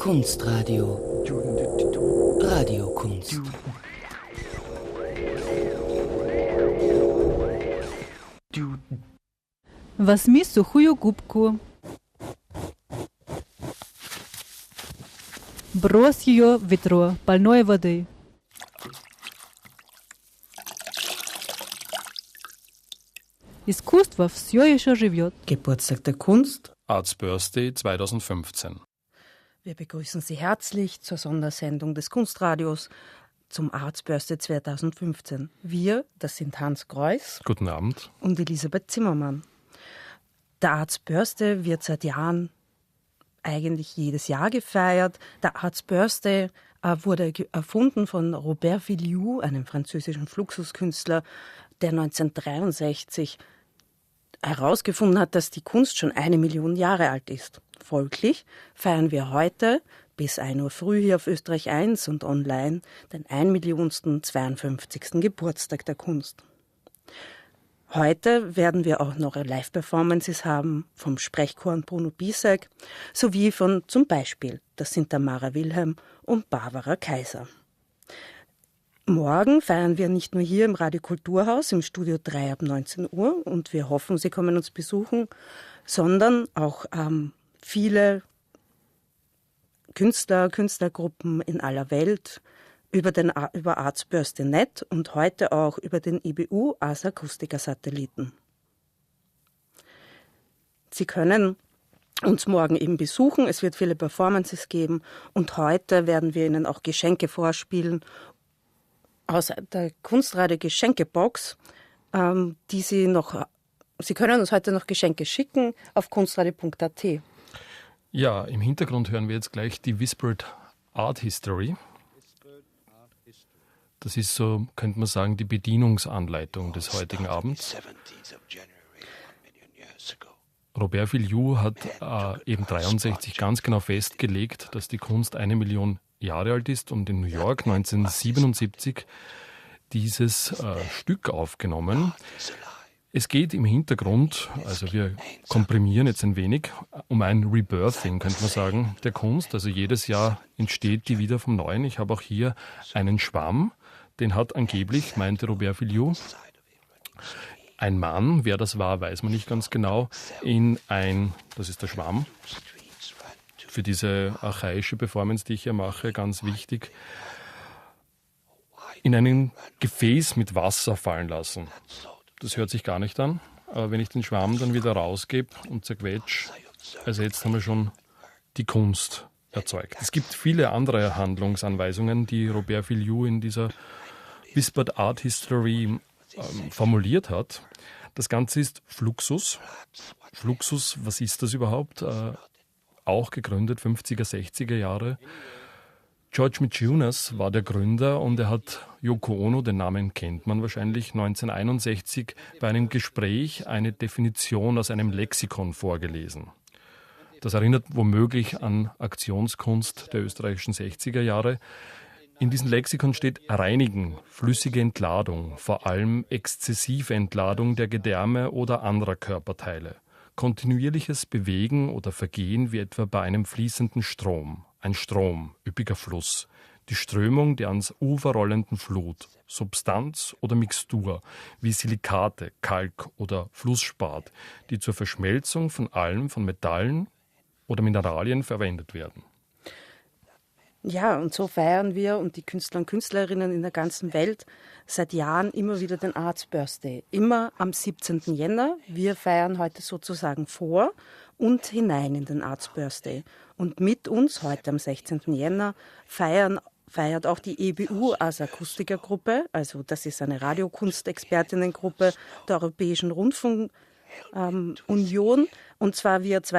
Kunstradio. Radiokunst. Возьми сухую губку. Брось ее в ведро больной воды. Искусство все еще живет. Geburtstag der Kunst. Arts Birthday 2015. Wir begrüßen Sie herzlich zur Sondersendung des Kunstradios zum Arts Birthday 2015. Wir, das sind Hans Greuß. Guten Abend. Und Elisabeth Zimmermann. Der Arts Birthday wird seit Jahren eigentlich jedes Jahr gefeiert. Der Arts Birthday wurde erfunden von Robert Villiou, einem französischen Fluxuskünstler, der 1963 herausgefunden hat, dass die Kunst schon 1 Million Jahre alt ist. Folglich feiern wir heute bis 1 Uhr früh hier auf Österreich 1 und online den 1.052. Geburtstag der Kunst. Heute werden wir auch noch Live-Performances haben vom Sprechchor und Bruno Bisek sowie von zum Beispiel, das sind Tamara Wilhelm und Barbara Kaiser. Morgen feiern wir nicht nur hier im Radio Kulturhaus im Studio 3 ab 19 Uhr und wir hoffen, Sie kommen uns besuchen, sondern auch viele Künstler, Künstlergruppen in aller Welt über Arts Birthday.net und heute auch über den IBU Ars Acustica Satelliten. Sie können uns morgen eben besuchen, es wird viele Performances geben und heute werden wir Ihnen auch Geschenke vorspielen aus der Kunstradio Geschenkebox, Sie können uns heute noch Geschenke schicken auf kunstradio.at. Ja, im Hintergrund hören wir jetzt gleich die Whispered Art History. Das ist so, könnte man sagen, die Bedienungsanleitung des heutigen Abends. Robert Villiou hat eben 1963 ganz genau festgelegt, dass die Kunst 1 Million Jahre alt ist und in New York 1977 dieses Stück aufgenommen. Es geht im Hintergrund, also wir komprimieren jetzt ein wenig, um ein Rebirthing, könnte man sagen, der Kunst. Also jedes Jahr entsteht die wieder vom Neuen. Ich habe auch hier einen Schwamm, den hat angeblich, meinte Robert Villiou, ein Mann, wer das war, weiß man nicht ganz genau, das ist der Schwamm, für diese archaische Performance, die ich hier mache, ganz wichtig, in ein Gefäß mit Wasser fallen lassen. Das hört sich gar nicht an, aber wenn ich den Schwamm dann wieder rausgebe und zerquetsche, also jetzt haben wir schon die Kunst erzeugt. Es gibt viele andere Handlungsanweisungen, die Robert Villiou in dieser Whispered Art History formuliert hat. Das Ganze ist Fluxus. Fluxus, was ist das überhaupt? Auch gegründet, 50er, 60er Jahre. George Michunas war der Gründer und er hat Yoko Ono, den Namen kennt man wahrscheinlich, 1961 bei einem Gespräch eine Definition aus einem Lexikon vorgelesen. Das erinnert womöglich an Aktionskunst der österreichischen 60er Jahre. In diesem Lexikon steht reinigen, flüssige Entladung, vor allem exzessive Entladung der Gedärme oder anderer Körperteile. Kontinuierliches Bewegen oder Vergehen wie etwa bei einem fließenden Strom. Ein Strom, üppiger Fluss. Die Strömung der ans Ufer rollenden Flut. Substanz oder Mixtur, wie Silikate, Kalk oder Flussspat, die zur Verschmelzung von allem, von Metallen oder Mineralien verwendet werden. Ja, und so feiern wir und die Künstler und Künstlerinnen in der ganzen Welt seit Jahren immer wieder den Arts Birthday. Immer am 17. Jänner. Wir feiern heute sozusagen vor und hinein in den Arts Birthday. Und mit uns heute am 16. Jänner feiert auch die EBU Ars Acustica Gruppe, also das ist eine Radiokunstexpertinnengruppe der Europäischen Rundfunkunion, und zwar via 2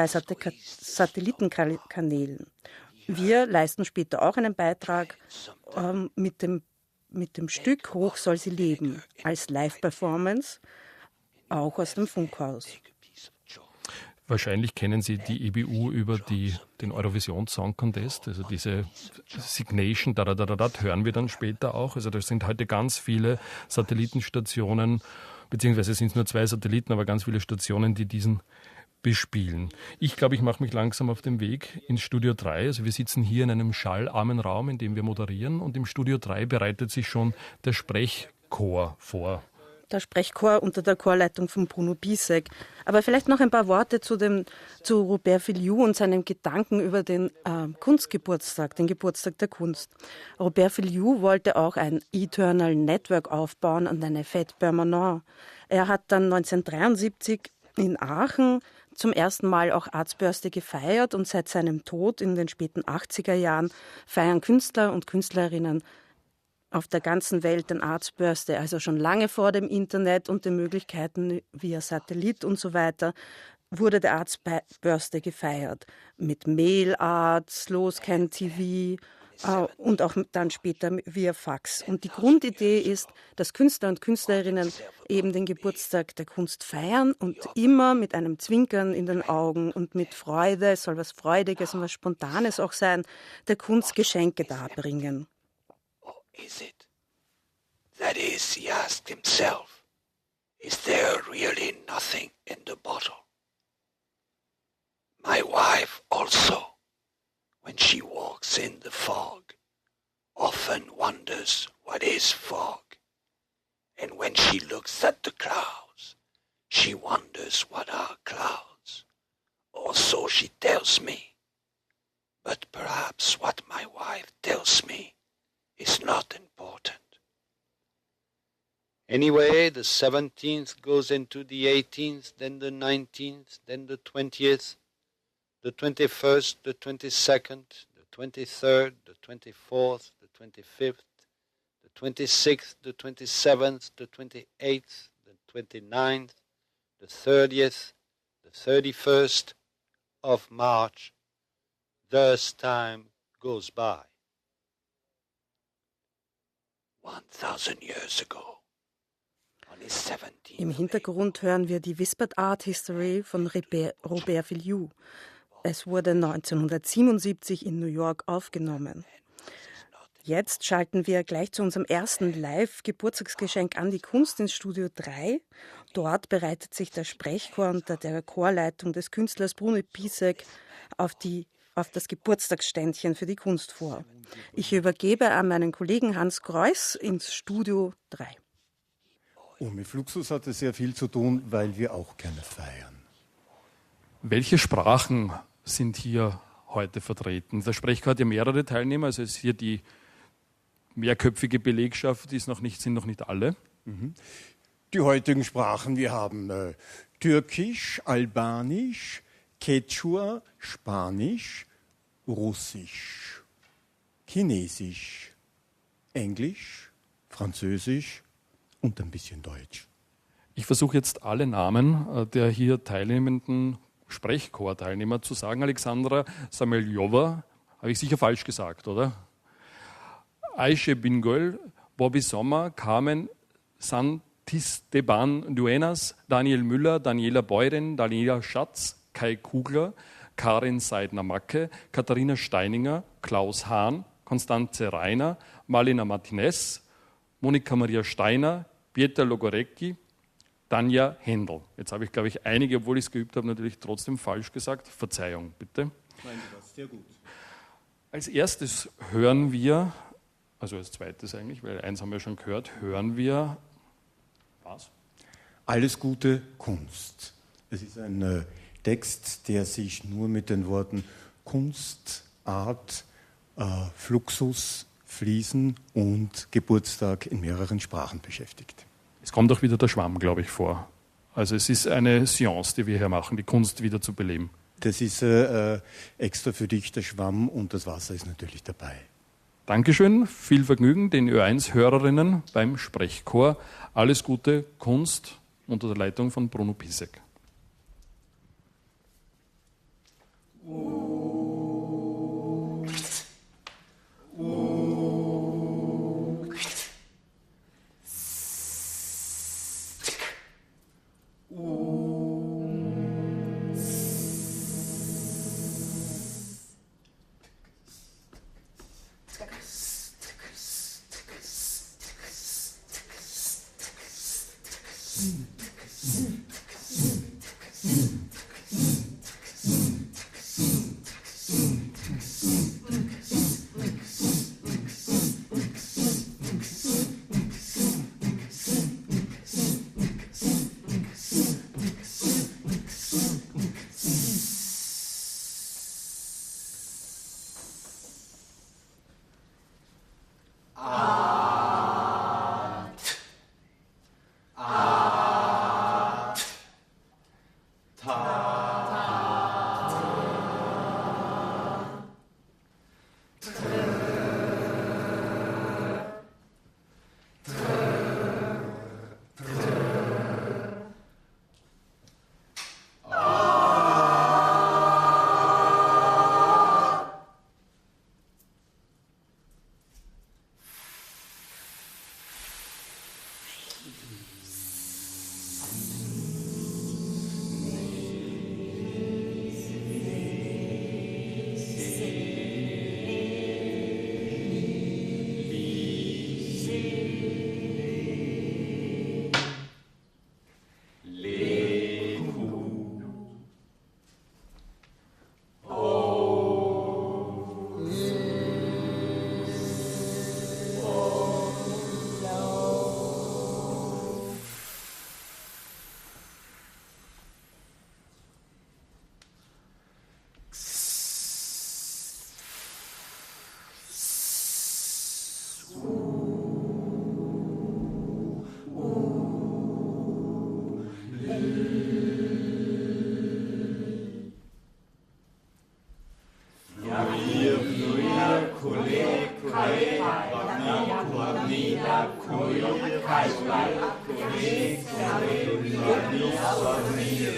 Satellitenkanälen. Wir leisten später auch einen Beitrag mit dem Stück Hoch soll sie leben als Live-Performance, auch aus dem Funkhaus. Wahrscheinlich kennen Sie die EBU über den Eurovision Song Contest, also diese Signation, hören wir dann später auch. Also da sind heute ganz viele Satellitenstationen, beziehungsweise sind es nur 2 Satelliten, aber ganz viele Stationen, die diesen bespielen. Ich glaube, ich mache mich langsam auf den Weg ins Studio 3. Also wir sitzen hier in einem schallarmen Raum, in dem wir moderieren, und im Studio 3 bereitet sich schon der Sprechchor vor. Der Sprechchor unter der Chorleitung von Bruno Bisek. Aber vielleicht noch ein paar Worte zu Robert Filiou und seinem Gedanken über den Kunstgeburtstag, den Geburtstag der Kunst. Robert Filiou wollte auch ein Eternal Network aufbauen und eine Fête permanente. Er hat dann 1973 in Aachen zum ersten Mal auch Arts-Birthday gefeiert, und seit seinem Tod in den späten 80er Jahren feiern Künstler und Künstlerinnen auf der ganzen Welt den Arts-Birthday, also schon lange vor dem Internet und den Möglichkeiten via Satellit und so weiter, wurde der Arts-Birthday gefeiert. Mit Mail-Art, Slow-Scan-TV und auch dann später via Fax. Und die Grundidee ist, dass Künstler und Künstlerinnen eben den Geburtstag der Kunst feiern und immer mit einem Zwinkern in den Augen und mit Freude, es soll was Freudiges und was Spontanes auch sein, der Kunst Geschenke darbringen. Is it? That is, he asked himself, is there really nothing in the bottle? My wife also, when she walks in the fog, often wonders what is fog. And when she looks at the clouds, she wonders what are clouds. Or so she tells me. But perhaps what my wife tells me is not important. Anyway, the 17th goes into the 18th, then the 19th, then the 20th, the 21st, the 22nd, the 23rd, the 24th, the 25th, the 26th, the 27th, the 28th, the 29th, the 30th, the 31st of March. Thus time goes by. 1,000 years ago, on his 17th. Im Hintergrund hören wir die Whispered Art History von Robert Filiou. Es wurde 1977 in New York aufgenommen. Jetzt schalten wir gleich zu unserem ersten Live-Geburtstagsgeschenk an die Kunst ins Studio 3. Dort bereitet sich der Sprechchor unter der Chorleitung des Künstlers Bruno Bisek auf das Geburtstagsständchen für die Kunst vor. Ich übergebe an meinen Kollegen Hans Kreuß ins Studio 3. Mit Fluxus hat es sehr viel zu tun, weil wir auch gerne feiern. Welche Sprachen sind hier heute vertreten? Der Sprechchor hat ja mehrere Teilnehmer, also ist hier die mehrköpfige Belegschaft, sind noch nicht alle. Die heutigen Sprachen, wir haben Türkisch, Albanisch, Quechua, Spanisch, Russisch, Chinesisch, Englisch, Französisch und ein bisschen Deutsch. Ich versuche jetzt alle Namen der hier teilnehmenden Sprechchor-Teilnehmer zu sagen. Alexandra Sameljova, habe ich sicher falsch gesagt, oder? Aische Bingöl, Bobby Sommer, Carmen Santisteban Duenas, Daniel Müller, Daniela Beuren, Daniela Schatz, Kai Kugler, Karin Seidner-Macke, Katharina Steininger, Klaus Hahn, Konstanze Reiner, Marlena Martinez, Monika Maria Steiner, Pieter Logorecki, Tanja Händel. Jetzt habe ich, glaube ich, einige, obwohl ich es geübt habe, natürlich trotzdem falsch gesagt. Verzeihung, bitte. Nein, du warst sehr gut. Als erstes hören wir, also als zweites eigentlich, weil eins haben wir schon gehört, hören wir was? Alles Gute Kunst. Es ist ein Text, der sich nur mit den Worten Kunst, Art, Fluxus, Fließen und Geburtstag in mehreren Sprachen beschäftigt. Es kommt auch wieder der Schwamm, glaube ich, vor. Also es ist eine Seance, die wir hier machen, die Kunst wieder zu beleben. Das ist extra für dich, der Schwamm, und das Wasser ist natürlich dabei. Dankeschön, viel Vergnügen den Ö1-Hörerinnen beim Sprechchor. Alles Gute, Kunst unter der Leitung von Bruno Bisek.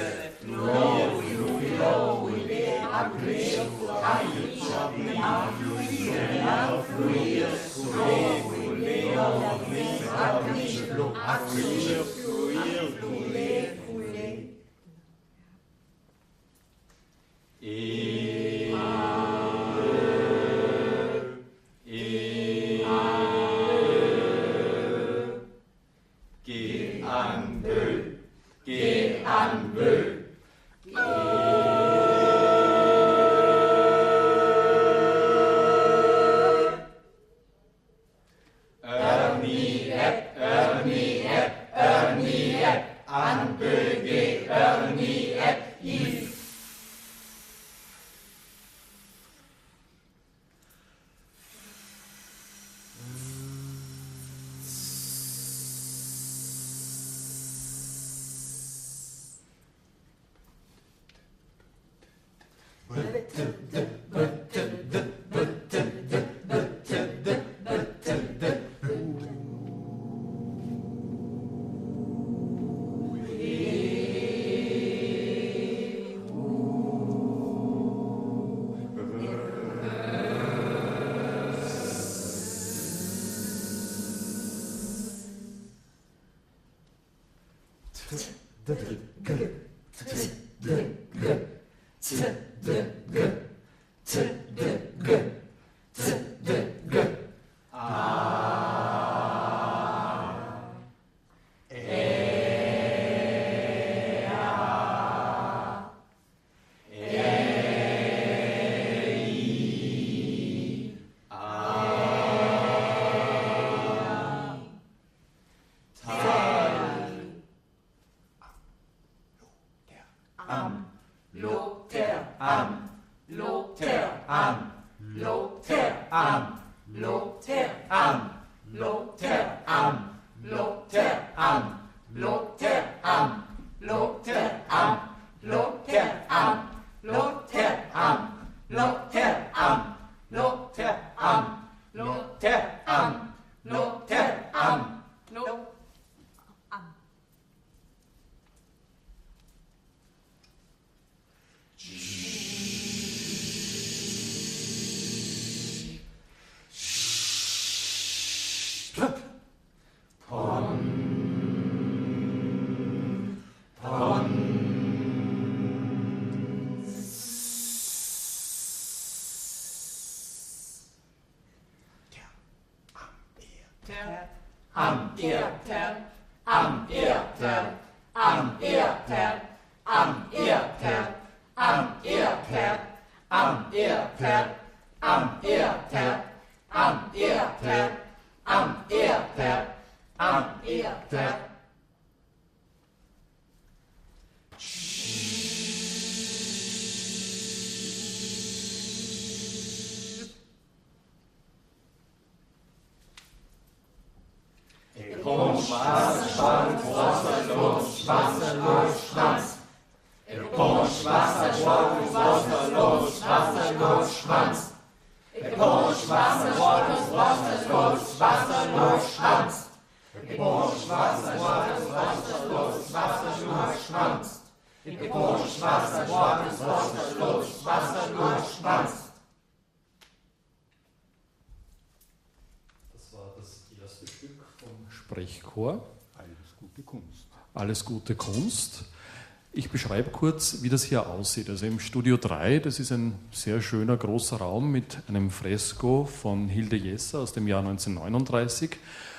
Sprechchor. Alles gute Kunst. Alles gute Kunst. Ich beschreibe kurz, wie das hier aussieht. Also im Studio 3, das ist ein sehr schöner großer Raum mit einem Fresko von Hilde Jesser aus dem Jahr 1939,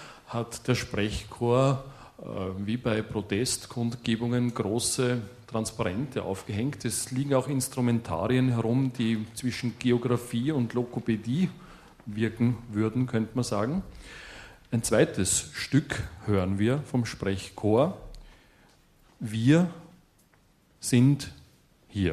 hat der Sprechchor wie bei Protestkundgebungen große Transparente aufgehängt. Es liegen auch Instrumentarien herum, die zwischen Geographie und Logopädie wirken würden, könnte man sagen. Ein zweites Stück hören wir vom Sprechchor. Wir sind hier.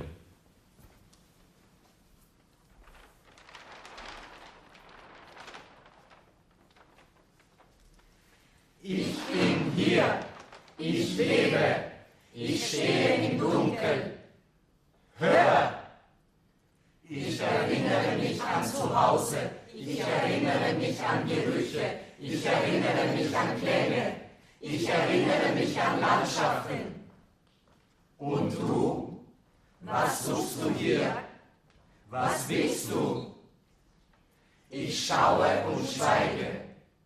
Ich bin hier, ich lebe, ich stehe im Dunkeln. Hör! Ich erinnere mich an Zuhause, ich erinnere mich an Gerüche, ich erinnere mich an Klänge, ich erinnere mich an Landschaften. Und du? Was suchst du hier? Was willst du? Ich schaue und schweige.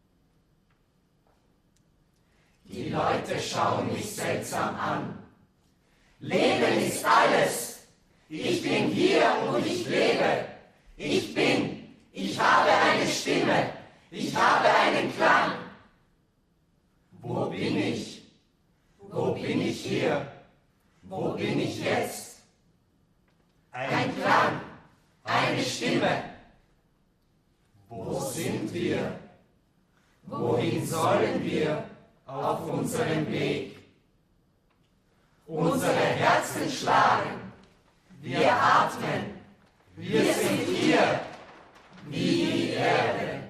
Die Leute schauen mich seltsam an. Leben ist alles. Ich bin hier und ich lebe. Ich bin. Ich habe eine Stimme. Ich habe einen Klang. Wo bin ich? Wo bin ich hier? Wo bin ich jetzt? Ein Klang. Eine Stimme. Wo sind wir? Wohin sollen wir auf unserem Weg? Unsere Herzen schlagen. Wir atmen. Wir sind hier. Wie die Erde.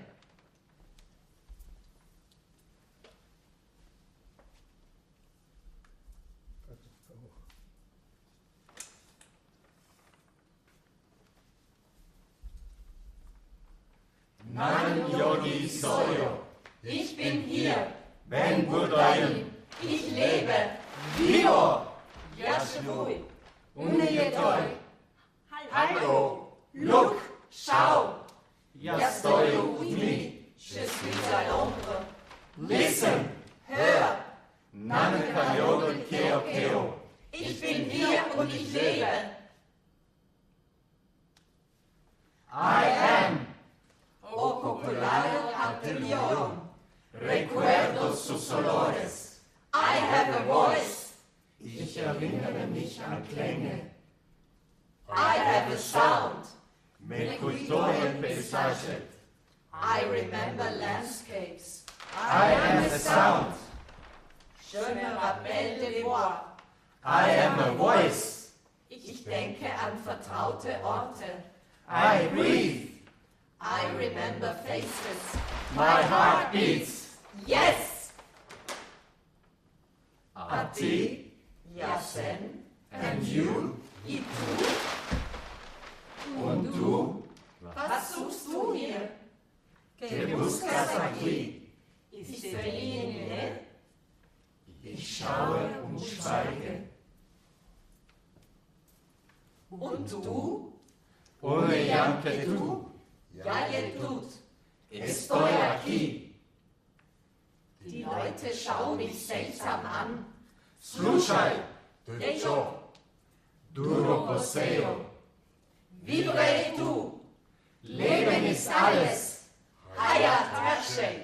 Nan Yogi Soyo. Ich bin hier. Ben Budayin. Ich lebe. Vivo. Yashvui. Uniyetoi. Hallo. Look. Schau. Ja stoju with me. Je suis à l'ombre. Listen. Hör. Nanaka Yoga Keo Keo. Ich bin hier und ich lebe. I am. O populario anterior. Recuerdo sus olores. I have a voice. Ich erinnere mich an Klänge. I have a sound. Me cultore paisaje. I remember landscapes. I am a sound. Je me rappelle des voix. I am a voice. Ich denke an vertraute Orte. I breathe. I remember faces. My heart beats. Yes! A ti? Yasen? And you? Y tú? Und du? Was suchst du hier? ¿Qué buscas aquí? Ich verliere. Ich schaue und schweige. Und du? Ohne Janke du? Ja, tut. Estoy aquí. Die Leute schauen mich seltsam an. Slušaj, techo, duro poseo. Vibre tu. Leben ist alles. Hayat herrsche.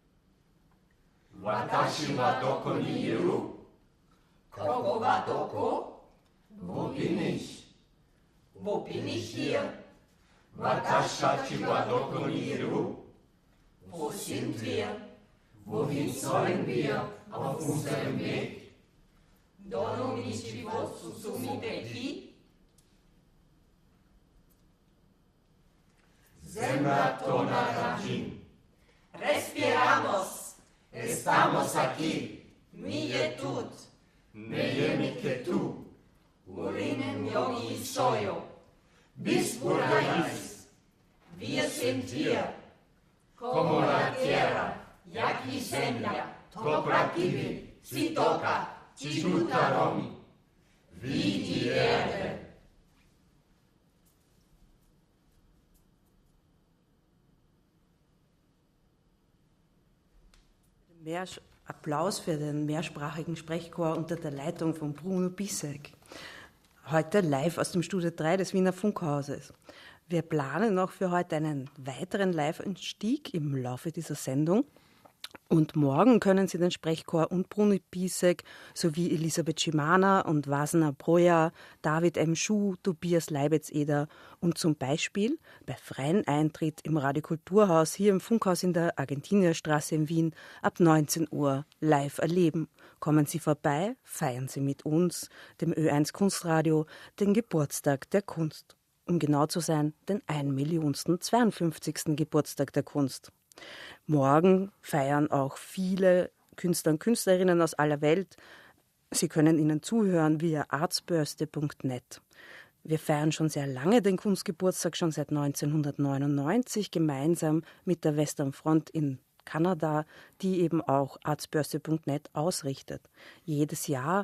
Watashi wa doko ni iru? Koko wa doko? Wo bin ich? Wo bin ich hier? Watashi wa doko ni iru? Wo sind wir? Wohin sollen wir auf unserem Weg? Dono mi život susumite ki? Zemra tona rajin. Respiramos. Estamos aquí. Mie tut. Neye que tú. Urinem yogi soyo. Bis Buddhais. Wir sind hier. Como la tierra. Yaki zemlja. Topra kivi. Si toka. Cichuta romi. Wie die Erde. Applaus für den mehrsprachigen Sprechchor unter der Leitung von Bruno Bissek. Heute live aus dem Studio 3 des Wiener Funkhauses. Wir planen noch für heute einen weiteren Live-Einstieg im Laufe dieser Sendung. Und morgen können Sie den Sprechchor und Bruno Bissek sowie Elisabeth Schimana und Vasna Broja, David M. Schuh, Tobias Leibetz-Eder und zum Beispiel bei freiem Eintritt im Radio-Kulturhaus hier im Funkhaus in der Argentinierstraße in Wien ab 19 Uhr live erleben. Kommen Sie vorbei, feiern Sie mit uns, dem Ö1 Kunstradio, den Geburtstag der Kunst. Um genau zu sein, den 1.052. Geburtstag der Kunst. Morgen feiern auch viele Künstler und Künstlerinnen aus aller Welt. Sie können ihnen zuhören via artsbörste.net. Wir feiern schon sehr lange den Kunstgeburtstag, schon seit 1999, gemeinsam mit der Western Front in Kanada, die eben auch artsbörste.net ausrichtet. Jedes Jahr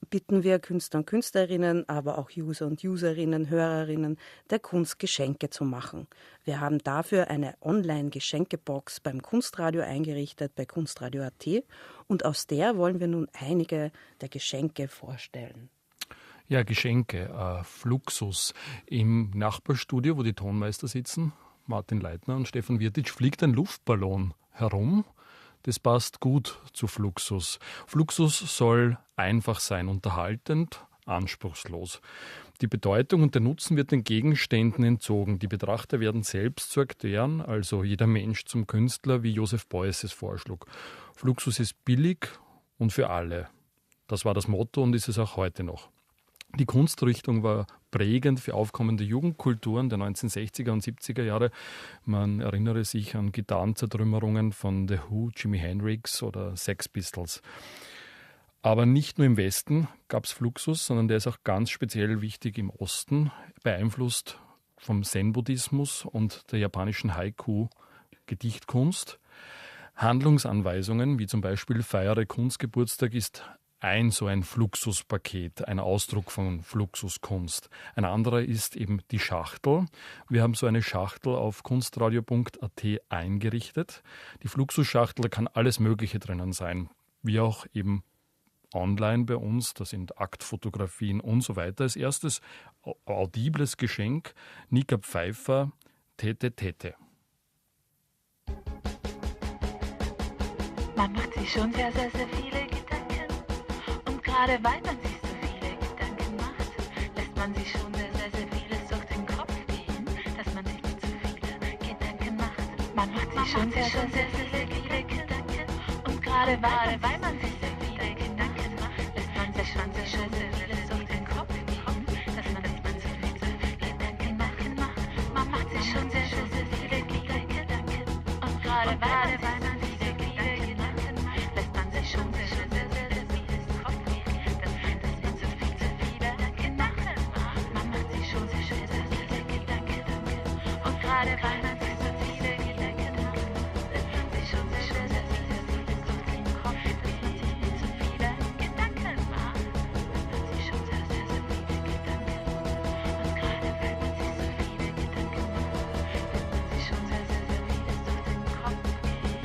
bitten wir Künstler und Künstlerinnen, aber auch User und Userinnen, Hörerinnen der Kunst Geschenke zu machen. Wir haben dafür eine Online-Geschenkebox beim Kunstradio eingerichtet, bei kunstradio.at, und aus der wollen wir nun einige der Geschenke vorstellen. Ja, Geschenke, Fluxus. Im Nachbarstudio, wo die Tonmeister sitzen, Martin Leitner und Stefan Wirtitsch, fliegt ein Luftballon herum. Das passt gut zu Fluxus. Fluxus soll einfach sein, unterhaltend, anspruchslos. Die Bedeutung und der Nutzen wird den Gegenständen entzogen. Die Betrachter werden selbst zu Akteuren, also jeder Mensch zum Künstler, wie Joseph Beuys es vorschlug. Fluxus ist billig und für alle. Das war das Motto und ist es auch heute noch. Die Kunstrichtung war prägend für aufkommende Jugendkulturen der 1960er und 70er Jahre. Man erinnere sich an Gitarrenzertrümmerungen von The Who, Jimi Hendrix oder Sex Pistols. Aber nicht nur im Westen gab es Fluxus, sondern der ist auch ganz speziell wichtig im Osten, beeinflusst vom Zen-Buddhismus und der japanischen Haiku-Gedichtkunst. Handlungsanweisungen, wie zum Beispiel Feiere Kunstgeburtstag, ist so ein Fluxuspaket, ein Ausdruck von Fluxuskunst. Ein anderer ist eben die Schachtel. Wir haben so eine Schachtel auf kunstradio.at eingerichtet. Die Fluxusschachtel, da kann alles Mögliche drinnen sein, wie auch eben online bei uns, da sind Aktfotografien und so weiter. Als erstes audibles Geschenk, Nika Pfeiffer, Tete Tete. Man macht sich schon sehr, sehr, sehr viele Gedanken. Und gerade weil man sich so viele Gedanken macht, lässt man sich schon sehr, sehr, sehr vieles durch den Kopf gehen, dass man sich nicht zu viele Gedanken macht. Man macht sich schon sehr, sehr, sehr viele Gedanken. Und gerade weil man sich sehr viele Gedanken macht, lässt man sich schon sehr, sehr, sehr vieles durch den Kopf gehen, dass man sich nicht zu viele Gedanken macht. Man macht sich schon sehr, sehr, sehr viele Gedanken. Und gerade weil man sich sehr viele Gedanken macht, lässt man sich schon sehr, sehr, sehr, sehr vieles Kopf gehen, dass man nicht zu viele Gedanken macht. Man macht sich schon sehr, sehr, sehr viele Gedanken. Und gerade weil man sich so viele Gedanken macht, lässt man sich schon sehr, sehr, sehr vieles durch den Kopf gehen, dass man sich nicht zu viele Gedanken macht. Man macht sich schon sehr, sehr, sehr viele Gedanken. Und gerade weil man sich so viele Gedanken macht, lässt man sich schon sehr, sehr, sehr vieles durch den Kopf gehen.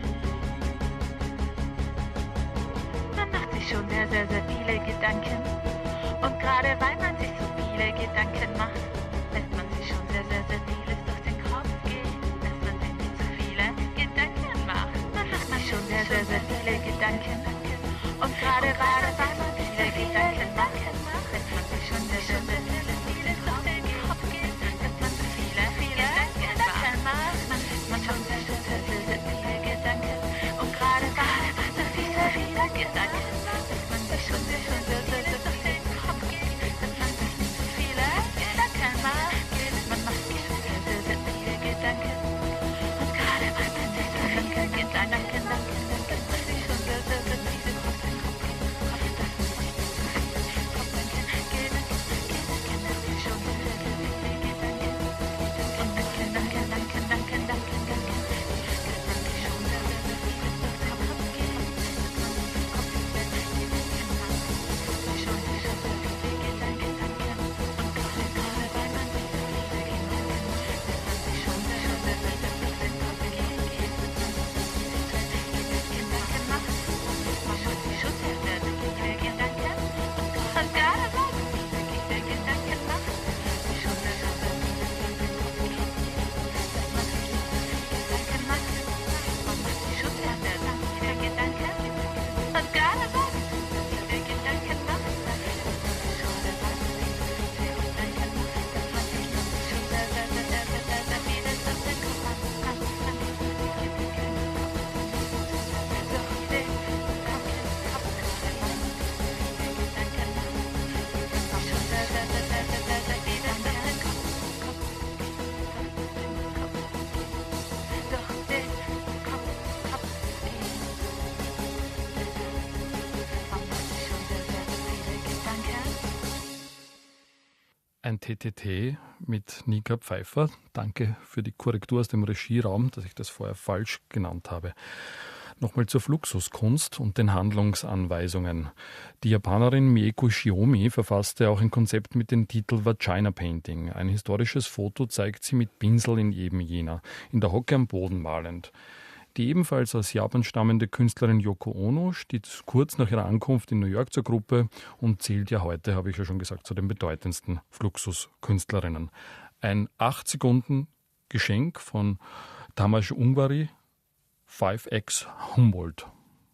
Man macht sich schon sehr, sehr, sehr viele Gedanken. Und gerade weil man sich so viele Gedanken macht, lässt man sich schon sehr, sehr, sehr vieles durch den Kopf gehen, dass man sich nicht zu viele Gedanken macht. Man macht sich schon sehr, sehr, sehr viele Gedanken. Und gerade weil man viele Gedanken macht, lässt man sich schon sehr, sehr, sehr vieles durch den Kopf gehen, dass man zu viele Gedanken macht. Man macht schon sehr, sehr, sehr, sehr viele Gedanken. Und gerade weil man so viele Gedanken macht, lässt man sich schon sehr, sehr, sehr, sehr durch den Kopf gehen, dass man sich nicht zu viele Gedanken macht. Man macht sich schon sehr, sehr, sehr viele Gedanken. Und gerade weil man sich so viele Gedanken macht, lässt man sich schon sehr, sehr, sehr vieles durch den Kopf gehen, dass man sich nicht zu viele Gedanken macht. Schon sehr, sehr, sehr viele Gedanken. Und mit Gedanken, dass man sich schon sehr, sehr, sehr vieles durch den Kopf gehen, dass man sich im Kopf sehr, sehr viele Gedanken macht. Schon sehr, sehr, sehr viele Gedanken. Und gerade weil man sich so viele Gedanken macht, lässt man sich schon sehr, sehr, sehr vieles durch den Kopf gehen, dass man sich nicht zu viele Gedanken macht. Man macht sich schon sehr, sehr, sehr viele Gedanken. Und gerade weil man sich so viele Gedanken macht, lässt man sich schon sehr, sehr, sehr vieles durch den Kopf gehen, dass man sich nicht zu viele Gedanken macht. Man macht sich schon sehr, sehr, sehr viele Gedanken. Und gerade weil man sich so viele Gedanken macht, lässt man sich schon sehr, sehr, sehr viele Gedanken macht, dass man sich nicht schon sehr, sehr, sehr, sehr, sehr, sehr, sehr vieles durch den Kopf macht. Ein TTT mit Nika Pfeiffer. Danke für die Korrektur aus dem Regieraum, dass ich das vorher falsch genannt habe. Nochmal zur Fluxuskunst und den Handlungsanweisungen. Die Japanerin Mieko Shiomi verfasste auch ein Konzept mit dem Titel Vagina Painting. Ein historisches Foto zeigt sie mit Pinsel in jedem jener, in der Hocke am Boden malend. Die ebenfalls aus Japan stammende Künstlerin Yoko Ono steht kurz nach ihrer Ankunft in New York zur Gruppe und zählt ja heute, habe ich ja schon gesagt, zu den bedeutendsten Fluxuskünstlerinnen. Ein 8 Sekunden Geschenk von Tamás Ungvári, 5X Humboldt.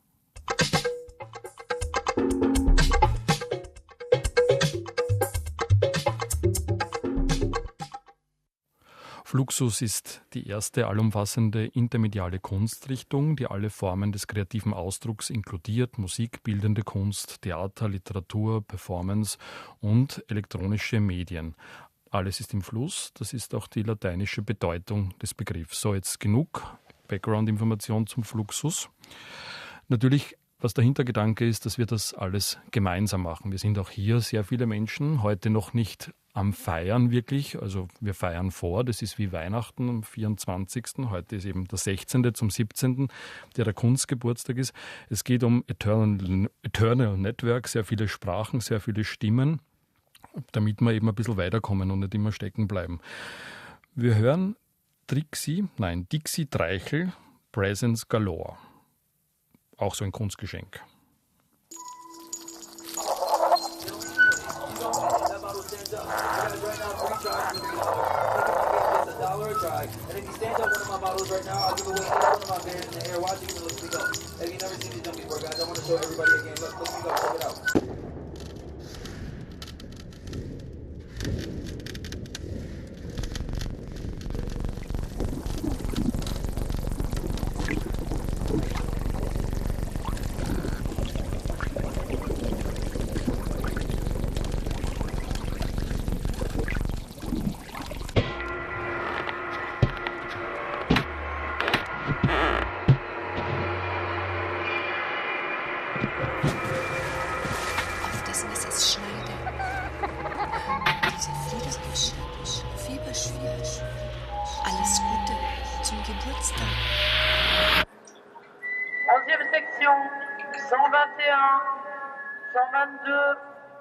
Fluxus ist die erste allumfassende intermediale Kunstrichtung, die alle Formen des kreativen Ausdrucks inkludiert: Musik, bildende Kunst, Theater, Literatur, Performance und elektronische Medien. Alles ist im Fluss, das ist auch die lateinische Bedeutung des Begriffs. So, jetzt genug Background-Information zum Fluxus. Natürlich, was der Hintergedanke ist, dass wir das alles gemeinsam machen. Wir sind auch hier sehr viele Menschen, heute noch nicht am Feiern wirklich, also wir feiern vor, das ist wie Weihnachten am 24. Heute ist eben der 16. zum 17., der Kunstgeburtstag ist. Es geht um Eternal Network, sehr viele Sprachen, sehr viele Stimmen, damit wir eben ein bisschen weiterkommen und nicht immer stecken bleiben. Wir hören Dixie Dreichel, Presence Galore. Auch so ein Kunstgeschenk. Alles Gute zum Geburtstag. 11e section, 121, 122.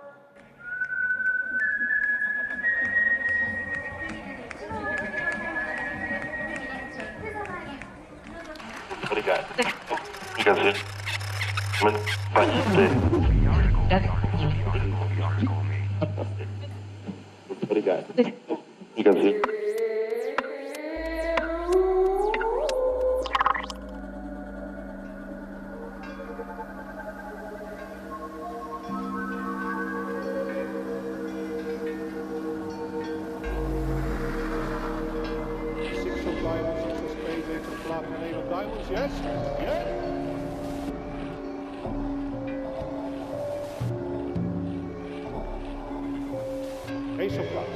Obrigado. Obrigado. Obrigado. Yes? Yeah? Ace of clubs.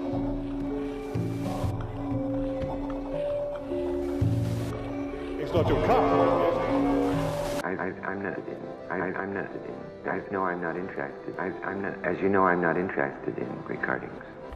It's not your cup. I'm not in. I'm not in. No, I'm not interested. I'm not. As you know, I'm not interested in recordings.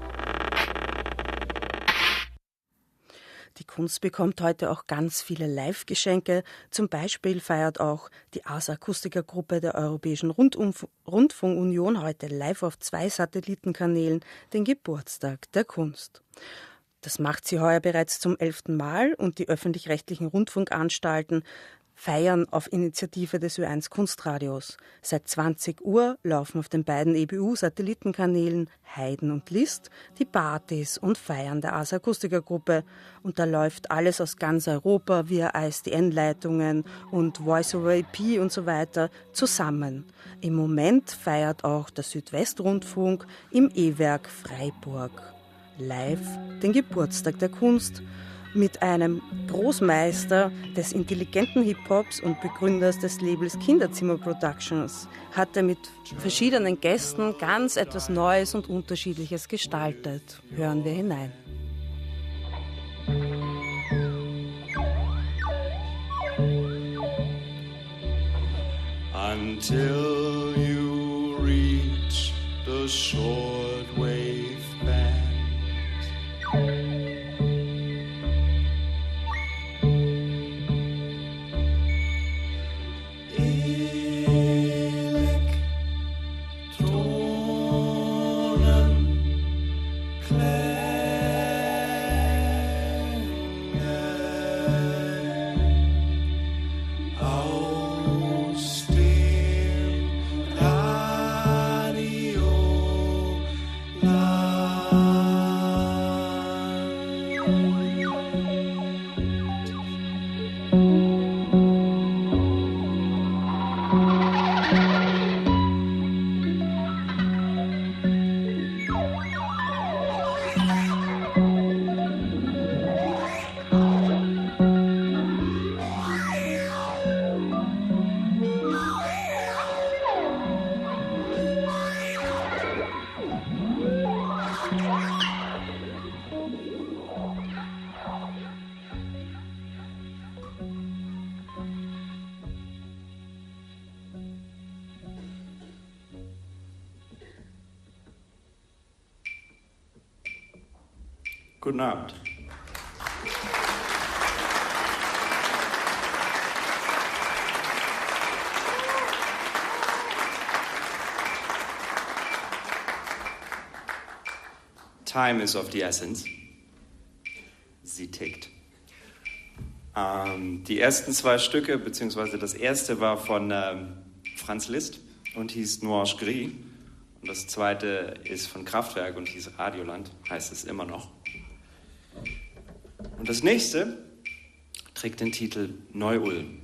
Die Kunst bekommt heute auch ganz viele Live-Geschenke. Zum Beispiel feiert auch die Ars-Acustica-Gruppe der Europäischen Rundfunkunion heute live auf 2 Satellitenkanälen den Geburtstag der Kunst. Das macht sie heuer bereits zum 11. Mal und die öffentlich-rechtlichen Rundfunkanstalten feiern auf Initiative des Ö1 Kunstradios. Seit 20 Uhr laufen auf den beiden EBU-Satellitenkanälen Haydn und Liszt die Partys und Feiern der Ars-Acustica-Gruppe. Und da läuft alles aus ganz Europa via ISDN-Leitungen und Voice-over-IP und so weiter zusammen. Im Moment feiert auch der Südwestrundfunk im E-Werk Freiburg live den Geburtstag der Kunst mit einem Großmeister des intelligenten Hip-Hops und Begründers des Labels Kinderzimmer Productions, hat er mit verschiedenen Gästen ganz etwas Neues und Unterschiedliches gestaltet. Hören wir hinein. Until you reach the shortwave band. Guten Abend. Time is of the essence. Sie tickt. Die ersten zwei Stücke, beziehungsweise das erste war von Franz Liszt und hieß Nuange Gris. Und das zweite ist von Kraftwerk und hieß Radioland, heißt es immer noch. Und das nächste trägt den Titel Neu-Ulm.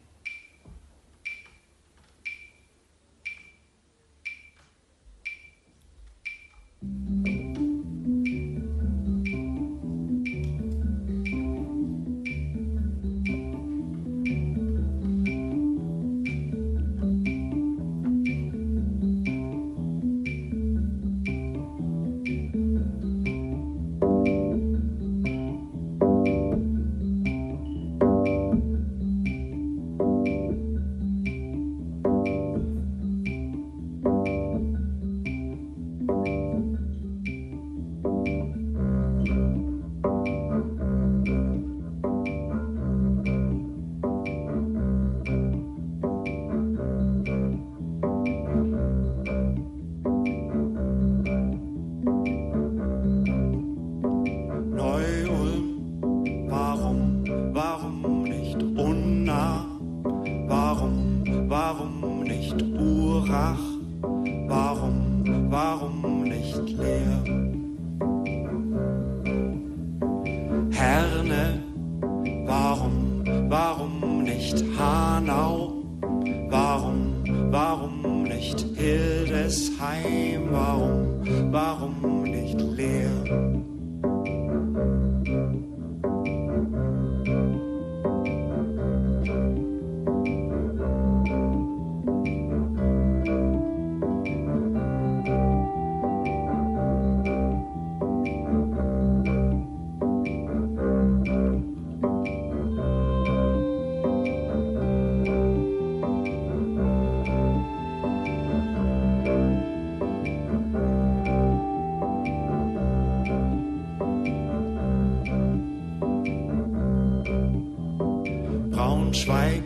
Braunschweig,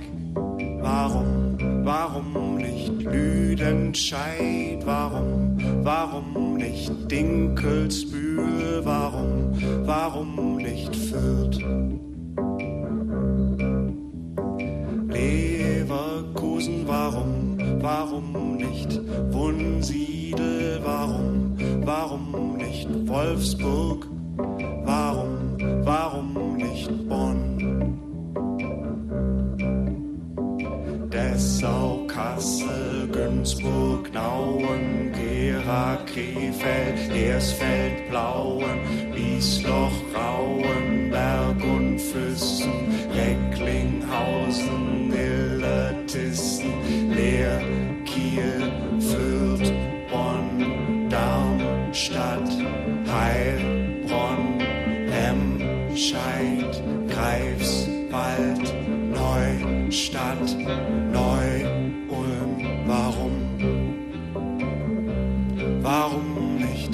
warum nicht Lüdenscheid, warum nicht Dinkelsbühl, warum nicht Fürth, Leverkusen, warum nicht Wunsiedel, warum nicht Wolfsburg, warum nicht Bonn, Dessau, Kassel, Günzburg, Nauen, Gera, Krefeld, Hersfeld, Plauen, Wiesloch, Rauen, Berg und Füssen, Recklinghausen, Illertissen, Leer, Kiel, Fürth, Bonn, Darmstadt, Heilbronn, Remscheid, Greifswald, Neustadt, Neu-Ulm, warum nicht?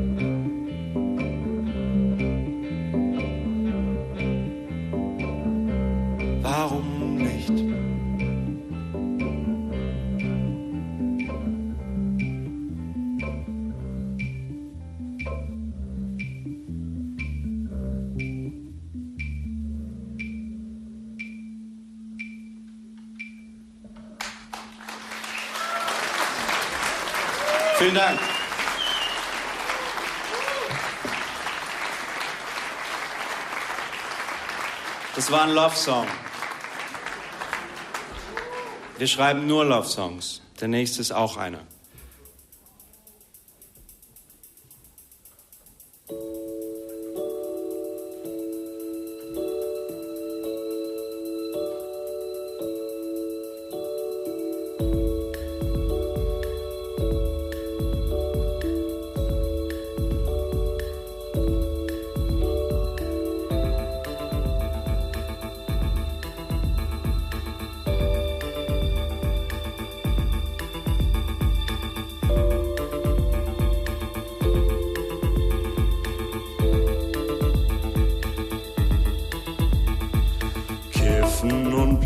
Warum nicht? Vielen Dank. Das war ein Love-Song. Wir schreiben nur Love-Songs. Der nächste ist auch einer.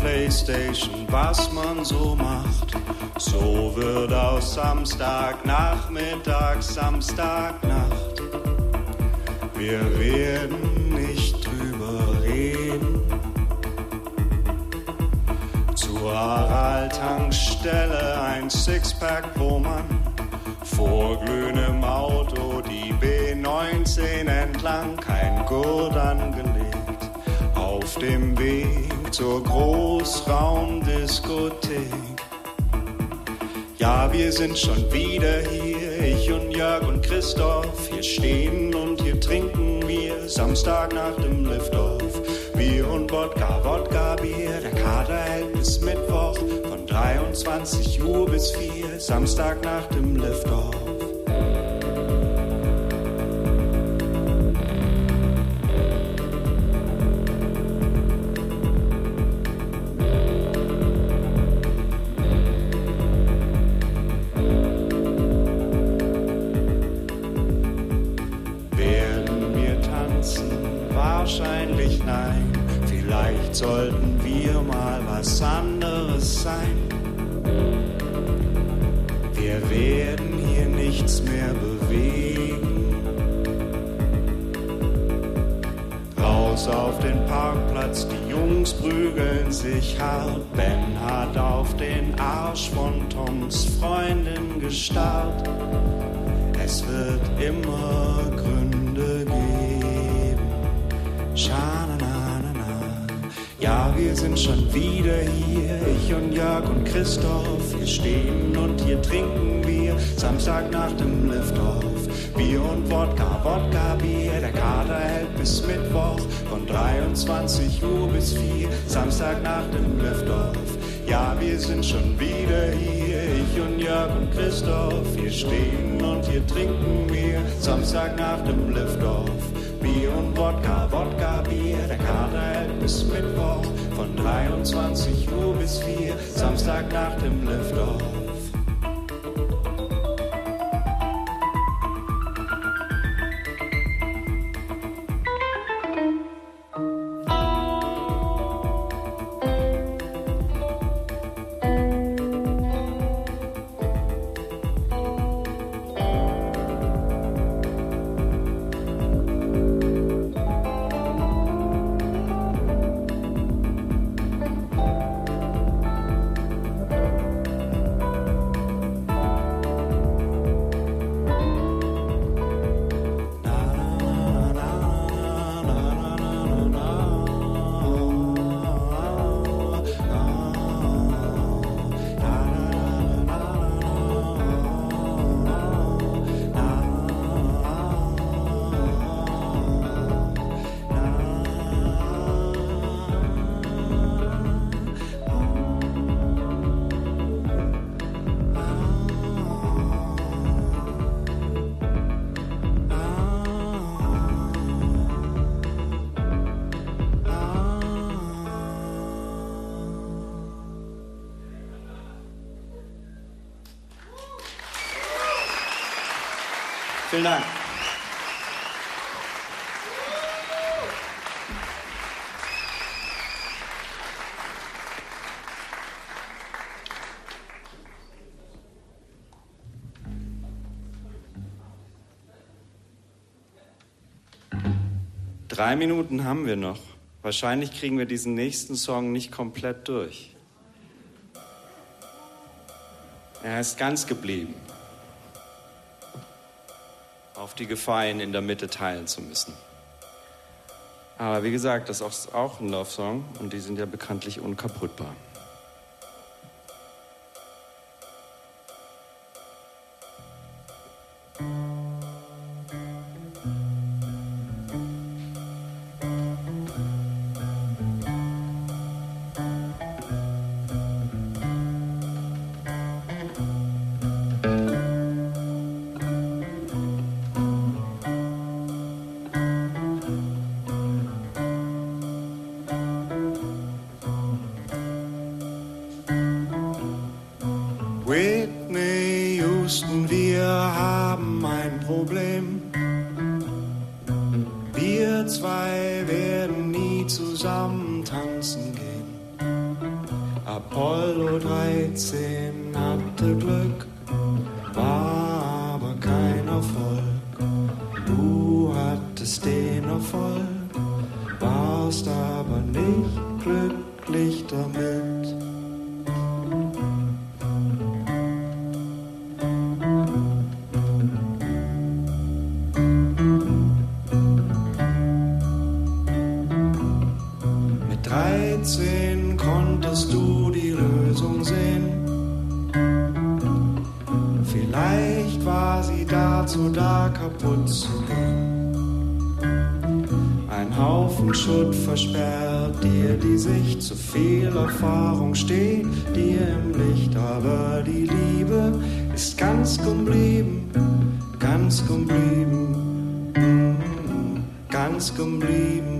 Playstation, was man so macht. So wird aus Samstagnachmittag Samstagnacht. Wir werden nicht drüber reden. Zur Aral-Tankstelle ein Sixpack pro Mann. Vor glühendem Auto die B19 entlang, kein Gurt angelegt. Auf dem Weg zur Großraumdiskothek. Ja, wir sind schon wieder hier, ich und Jörg und Christoph. Hier stehen und hier trinken wir, Samstagnacht im Liftoff. Bier und Wodka, Wodka, Bier, der Kater hält bis Mittwoch. Von 23 Uhr bis 4, Samstagnacht im Liftoff. Wahrscheinlich nein, vielleicht sollten wir mal was anderes sein. Wir werden hier nichts mehr bewegen. Raus auf den Parkplatz, die Jungs prügeln sich hart. Ben hat auf den Arsch von Toms Freundin gestarrt. Es wird immer Gründe geben. Scha-na-na-na-na. Ja, wir sind schon wieder hier, ich und Jörg und Christoph. Hier stehen und hier trinken wir, Samstagnacht im Liftoff. Bier und Wodka, Wodka, Bier, der Kater hält bis Mittwoch. Von 23 Uhr bis 4, Samstagnacht im Liftoff. Ja, wir sind schon wieder hier, ich und Jörg und Christoph. Hier stehen und hier trinken wir, Samstagnacht im Liftoff. Bier und Wodka, Wodka, Bier, der Kater hält bis Mittwoch. Von 23 Uhr bis 4, Samstagnacht im Liftoff. Vielen Dank. Drei Minuten haben wir noch. Wahrscheinlich kriegen wir diesen nächsten Song nicht komplett durch. Er ist ganz geblieben. Auf die Gefahr, ihn in der Mitte teilen zu müssen. Aber wie gesagt, das ist auch ein Love-Song und die sind ja bekanntlich unkaputtbar. Whitney Houston, wir haben ein Problem. Wir zwei werden nie zusammen tanzen gehen. Apollo 13 hatte Glück, war aber kein Erfolg. Du hattest den Erfolg, warst aber nicht glücklich damit. Mit 13 konntest du die Lösung sehen. Vielleicht war sie dazu da, kaputt zu gehen. Ein Haufen Schutt versperrt dir die Sicht, zu viel Erfahrung steht dir im Licht. Aber die Liebe ist ganz geblieben, ganz geblieben, ganz geblieben.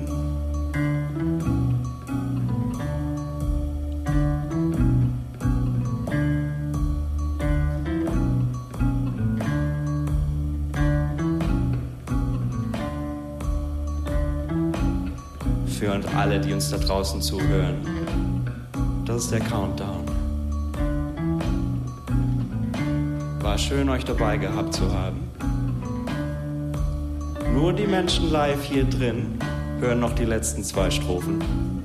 Für und alle, die uns da draußen zuhören. Das ist der Countdown. War schön, euch dabei gehabt zu haben. Nur die Menschen live hier drin hören noch die letzten 2 Strophen.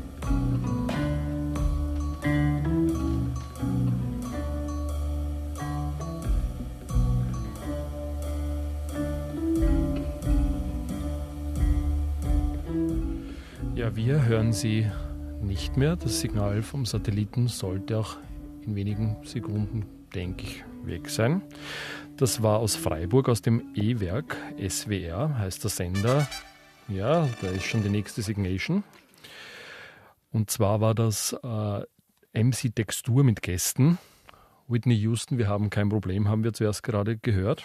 Ja, wir hören Sie nicht mehr. Das Signal vom Satelliten sollte auch in wenigen Sekunden, denke ich, weg sein. Das war aus Freiburg, aus dem E-Werk. SWR heißt der Sender. Ja, da ist schon die nächste Signation. Und zwar war das MC Textur mit Gästen. Whitney Houston, wir haben kein Problem, haben wir zuerst gerade gehört.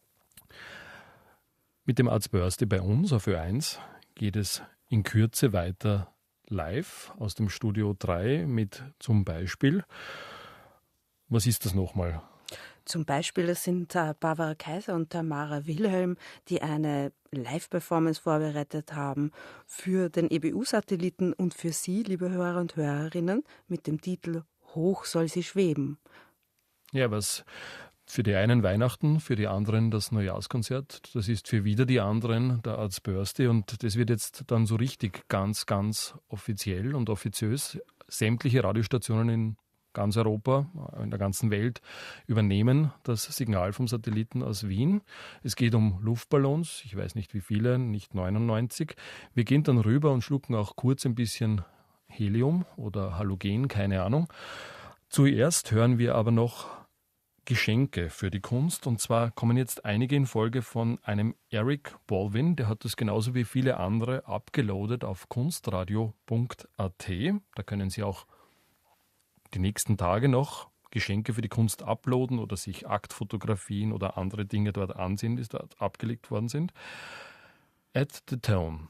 Mit dem Arzt Börste bei uns auf Ö1 geht es in Kürze weiter live aus dem Studio 3 mit zum Beispiel, was ist das nochmal? Zum Beispiel, das sind Barbara Kaiser und Tamara Wilhelm, die eine Live-Performance vorbereitet haben für den EBU-Satelliten und für Sie, liebe Hörer und Hörerinnen, mit dem Titel Hoch soll sie schweben. Ja, was für die einen Weihnachten, für die anderen das Neujahrskonzert, das ist für wieder die anderen der Arzt Börste und das wird jetzt dann so richtig ganz, ganz offiziell und offiziös. Sämtliche Radiostationen in ganz Europa, in der ganzen Welt übernehmen das Signal vom Satelliten aus Wien. Es geht um Luftballons, ich weiß nicht wie viele, nicht 99. Wir gehen dann rüber und schlucken auch kurz ein bisschen Helium oder Halogen, keine Ahnung. Zuerst hören wir aber noch Geschenke für die Kunst. Und zwar kommen jetzt einige in Folge von einem Eric Baldwin. Der hat das genauso wie viele andere abgeloadet auf kunstradio.at. Da können Sie auch die nächsten Tage noch Geschenke für die Kunst uploaden oder sich Aktfotografien oder andere Dinge dort ansehen, die dort abgelegt worden sind. At the Tone.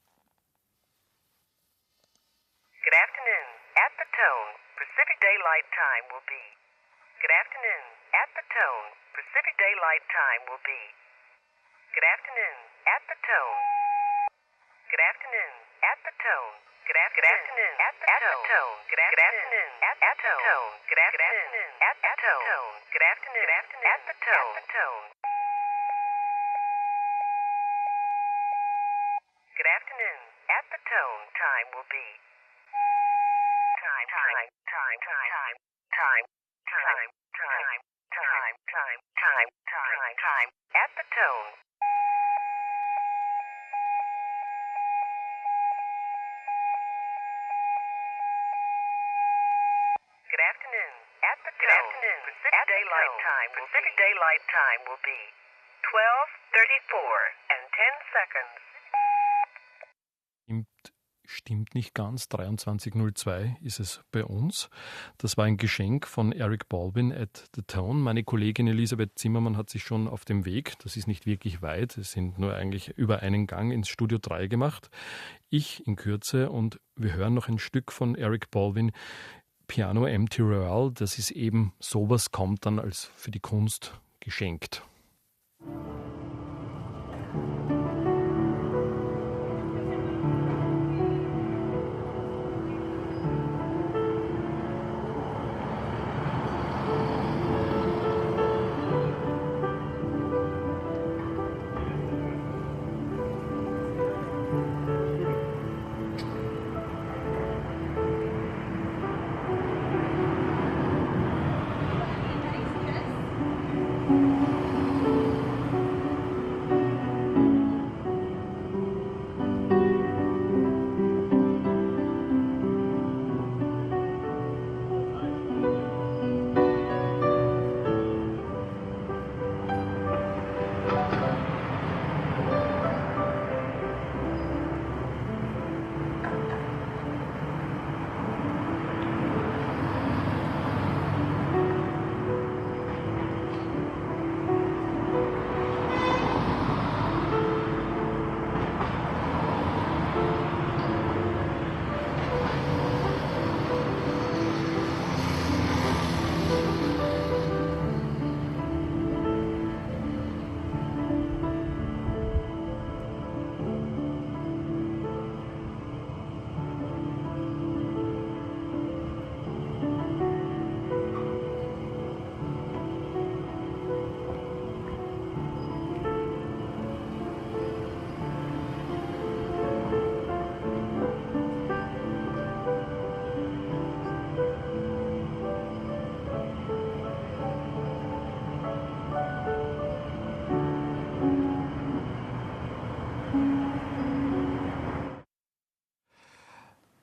Good afternoon. At the Tone, Pacific Daylight Time will be. Good afternoon. At the Tone, Pacific Daylight Time will be. Good afternoon. At the Tone. Good afternoon. At the Tone. Good afternoon. At the Tone. Good afternoon. At the Tone. Good afternoon. At the Tone. Good afternoon. At the Tone. Good afternoon. At the Tone, time will be. Time. At the Tone. Good afternoon. At the Tone. Pacific Daylight Time will be 12:34 and 10 seconds. Stimmt nicht ganz, 23:02 ist es bei uns. Das war ein Geschenk von Eric Baldwin at the Tone. Meine Kollegin Elisabeth Zimmermann hat sich schon auf dem Weg, das ist nicht wirklich weit, es sind nur eigentlich über einen Gang ins Studio 3 gemacht. Ich in Kürze und wir hören noch ein Stück von Eric Baldwin, Piano Empty Royale. Das ist eben, sowas kommt dann als für die Kunst geschenkt.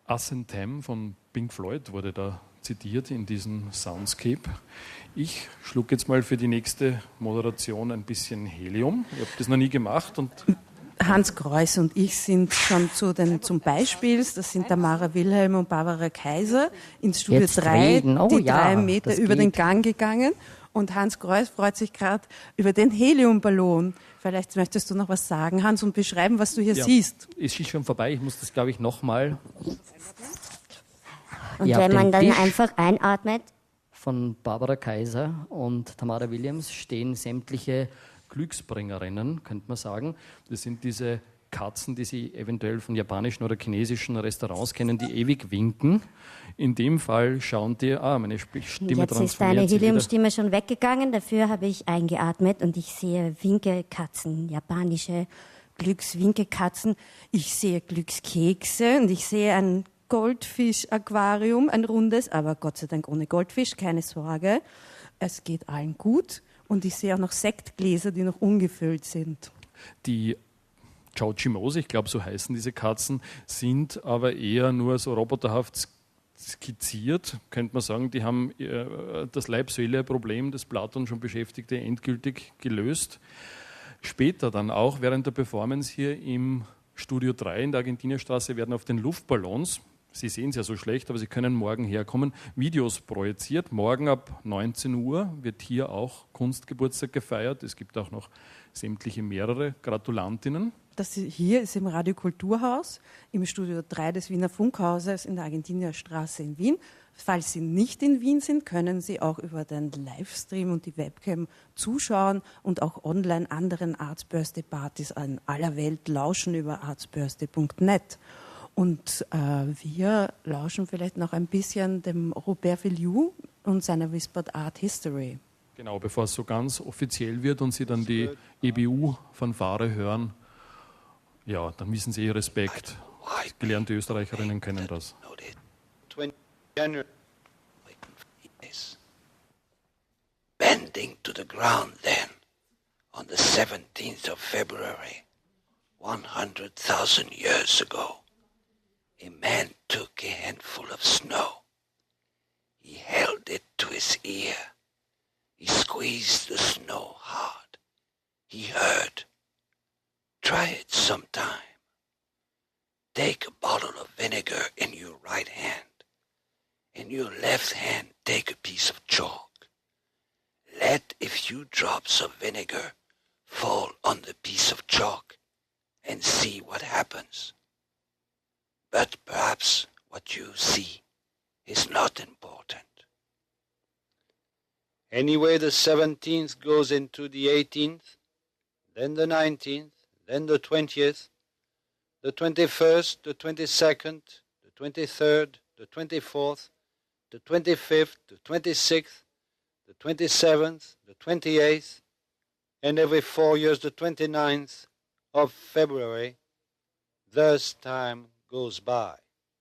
Us and Them von Pink Floyd wurde da zitiert in diesem Soundscape. Ich schlug jetzt mal für die nächste Moderation ein bisschen Helium. Ich habe das noch nie gemacht. Und Hans Greuß und ich sind schon zum Beispiel, das sind Tamara Wilhelm und Barbara Kaiser, ins Studio 3, die 3 Meter über den Gang gegangen. Und Hans Greuß freut sich gerade über den Heliumballon. Vielleicht möchtest du noch was sagen, Hans, und beschreiben, was du hier siehst. Es ist schon vorbei, ich muss das, glaube ich, nochmal. Und wenn man dann einfach einatmet? Von Barbara Kaiser und Tamara Williams stehen sämtliche Glücksbringerinnen, könnte man sagen. Das sind diese Katzen, die Sie eventuell von japanischen oder chinesischen Restaurants kennen, die ewig winken. In dem Fall schauen die, meine Stimme transformiert sich. Jetzt ist deine Heliumstimme schon weggegangen, dafür habe ich eingeatmet und ich sehe Winkekatzen, japanische Glückswinkekatzen. Ich sehe Glückskekse und ich sehe ein Goldfisch-Aquarium, ein rundes, aber Gott sei Dank ohne Goldfisch, keine Sorge. Es geht allen gut und ich sehe auch noch Sektgläser, die noch ungefüllt sind. Die Chauchimose, ich glaube, so heißen diese Katzen, sind aber eher nur so roboterhaft skizziert, könnte man sagen. Die haben das Leib-Seele-Problem, das Platon schon beschäftigte, endgültig gelöst. Später dann auch, während der Performance hier im Studio 3 in der Argentinierstraße, werden auf den Luftballons, Sie sehen es ja so schlecht, aber Sie können morgen herkommen, Videos projiziert. Morgen ab 19 Uhr wird hier auch Kunstgeburtstag gefeiert. Es gibt auch noch sämtliche mehrere Gratulantinnen. Das hier ist im Radiokulturhaus, im Studio 3 des Wiener Funkhauses in der Argentinierstraße in Wien. Falls Sie nicht in Wien sind, können Sie auch über den Livestream und die Webcam zuschauen und auch online anderen Artsbirthday-Partys in aller Welt lauschen über artsbirthday.net. Und wir lauschen vielleicht noch ein bisschen dem Robert Villiou und seiner Whispered Art History. Genau, bevor es so ganz offiziell wird und Sie dann die EBU-Fanfare hören, ja, dann wissen Sie Respekt. Gelernte Österreicherinnen kennen das. Bending to the ground then, on the 17th of February, 100,000 years ago, a man took a handful of snow. He held it to his ear. He squeezed the snow hard. He heard, "Try it sometime. Take a bottle of vinegar in your right hand. In your left hand, take a piece of chalk. Let a few drops of vinegar fall on the piece of chalk and see what happens. But perhaps what you see is not important." Anyway, the 17th goes into the 18th, then the 19th, then the 20th, the 21st, the 22nd, the 23rd, the 24th, the 25th, the 26th, the 27th, the 28th, and every 4 years the 29th of February. Thus time goes by.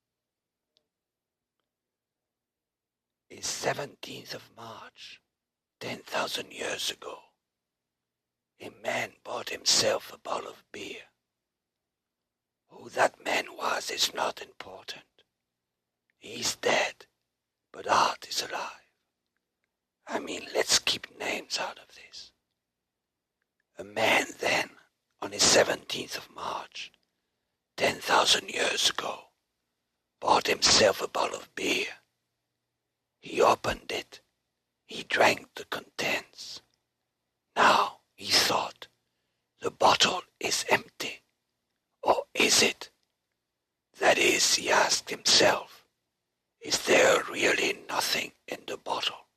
A 17th of March, 10,000 years ago, a man bought himself a bottle of beer. Who that man was is not important. He's dead, but art is alive. I mean, let's keep names out of this. A man then, on the 17th of March, 10,000 years ago, bought himself a bottle of beer. He opened it. He drank the contents. Now, he thought, the bottle is empty. Or is it? That is, he asked himself, is there really nothing in the bottle?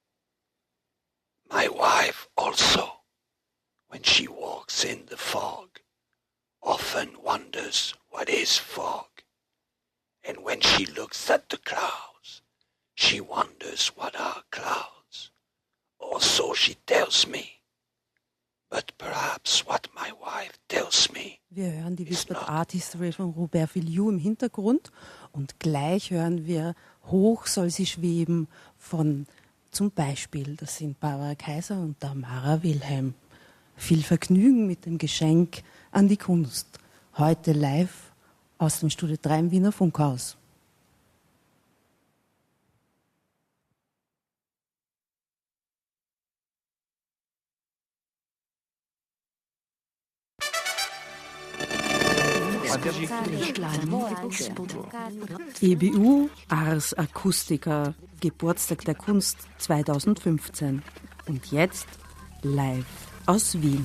My wife also, when she walks in the fog, often wonders what is fog. And when she looks at the clouds, she wonders what are clouds. Or so she tells me. But perhaps what my wife tells me. Wir hören die Whispered Art History von Robert Villiou im Hintergrund und gleich hören wir Hoch soll sie schweben von zum Beispiel, das sind Barbara Kaiser und Tamara Wilhelm. Viel Vergnügen mit dem Geschenk an die Kunst. Heute live aus dem Studio 3 im Wiener Funkhaus. EBU Ars Acustica, Geburtstag der Kunst 2015. Und jetzt live aus Wien.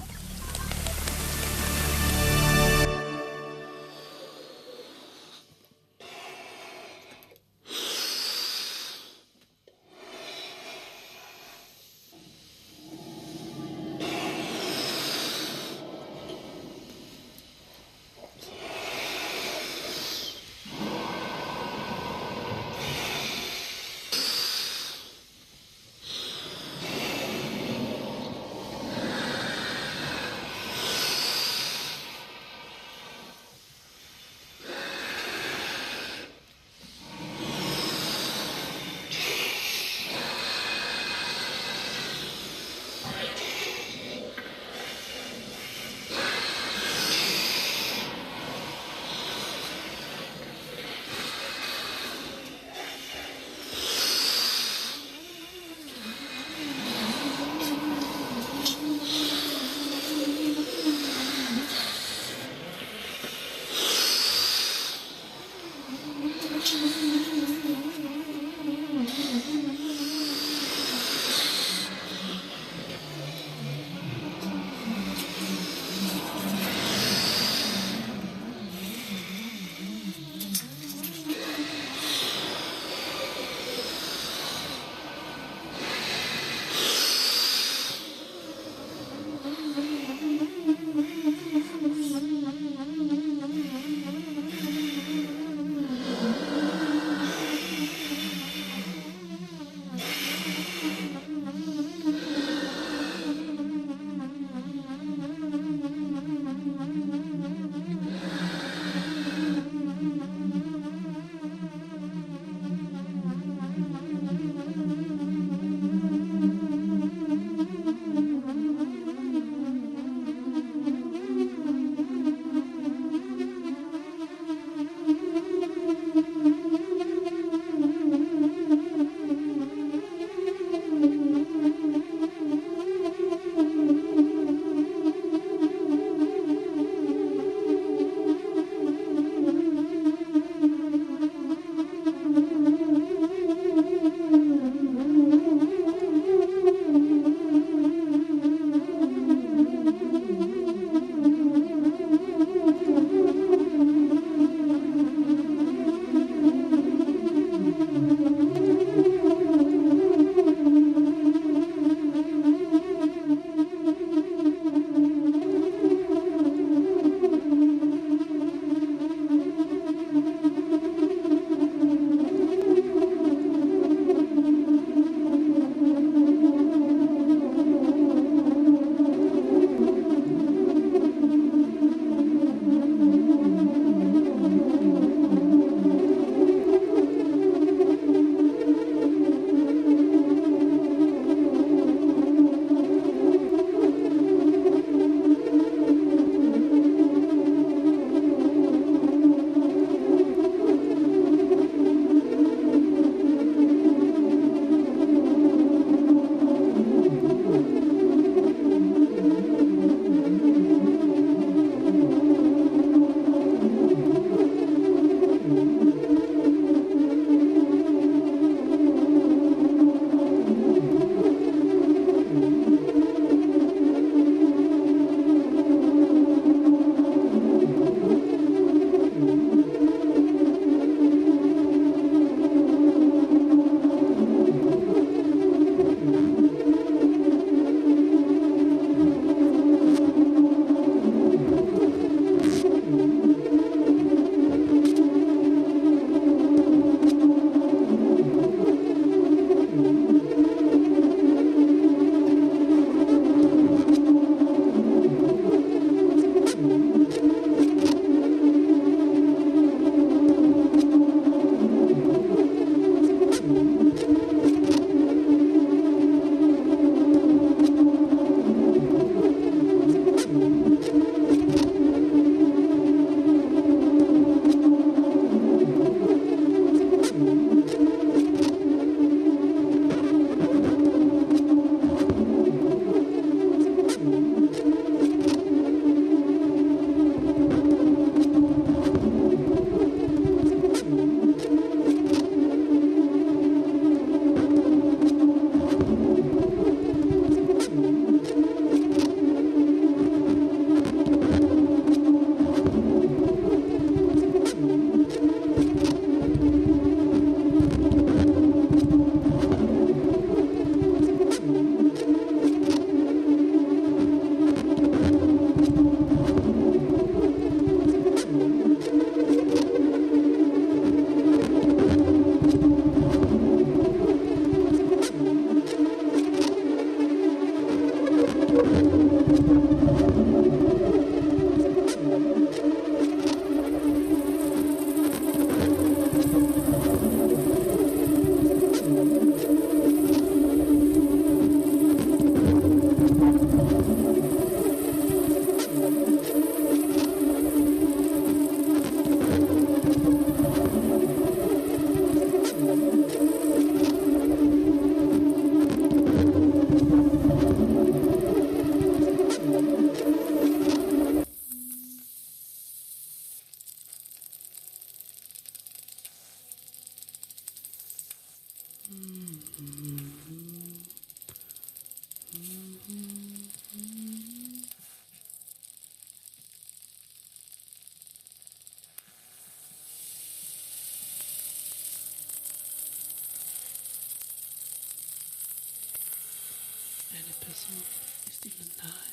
Person ist Ihnen nahe.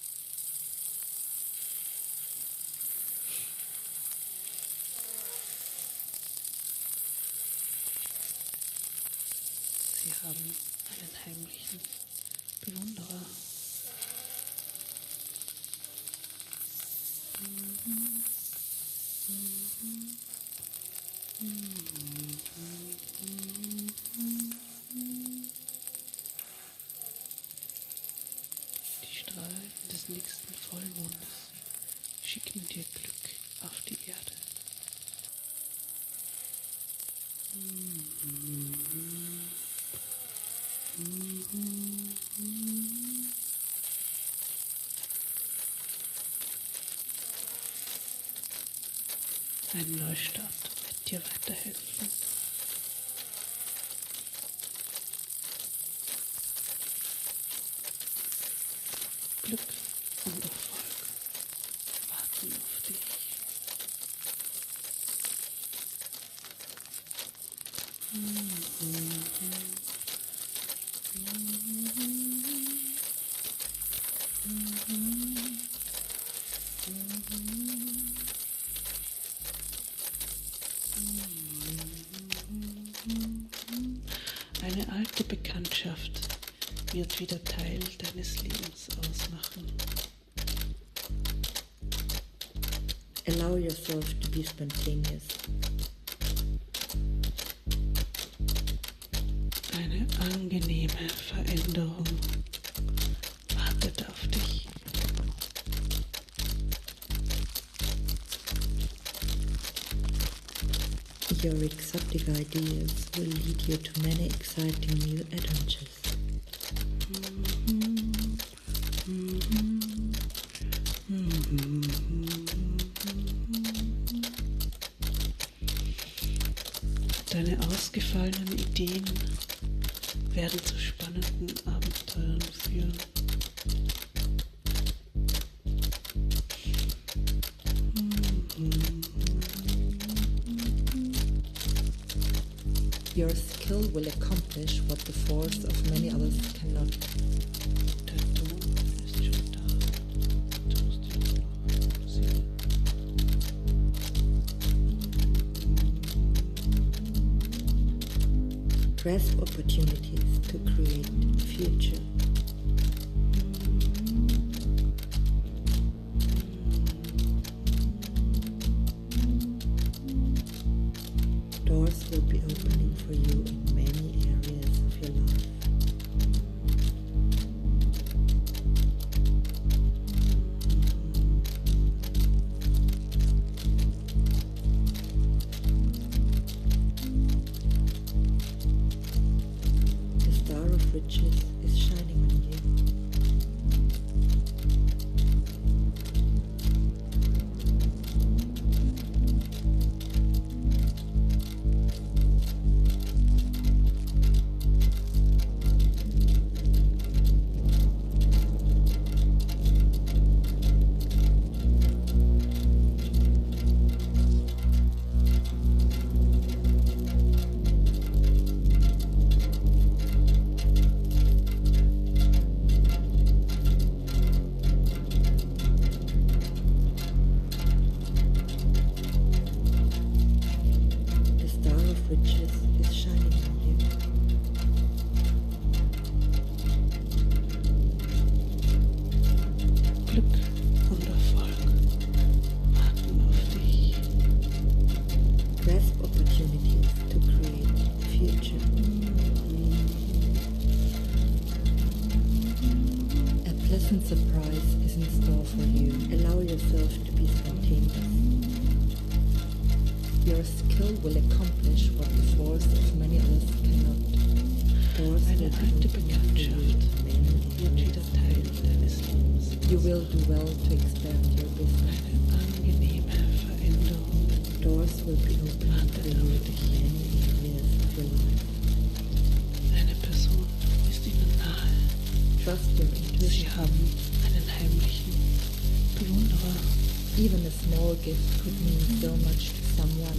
Sie haben einen heimlichen Bewunderer. Die Strahlen des nächsten Vollmondes schicken dir Glück auf die Erde. Ein Neustart wird dir weiterhelfen. Glück und Erfolg warten auf dich. Eine alte Bekanntschaft wird wieder Teil deines Lebens ausmachen. Allow yourself to be spontaneous. Eine angenehme Veränderung wartet auf dich. Your exotic ideas will lead you to many exciting new adventures. Deine ausgefallenen Ideen werden zu spannenden Abenteuern führen. Your skill will accomplish what the force of many others cannot. Der Ton ist schon da. Grasp opportunities to create the future. Doors will be opening for you in many areas of your life. The star of riches is shining on you. Riches is shining on you. Glück und Erfolg warten auf dich. Grasp opportunities to create the future. A pleasant surprise is in store for you. Allow yourself to be spontaneous. Your skill will accomplish what the force of many others cannot. Eine alte Bekanntschaft wird wieder Teil deines Lebens. You will do well to expand your business. Eine angenehme Veränderung. Doors will be opened for you in many areas of your life. Eine Person ist Ihnen nahe. Trust your intuition. Sie haben einen heimlichen Bewunderer. Even a small gift could mean so much to someone.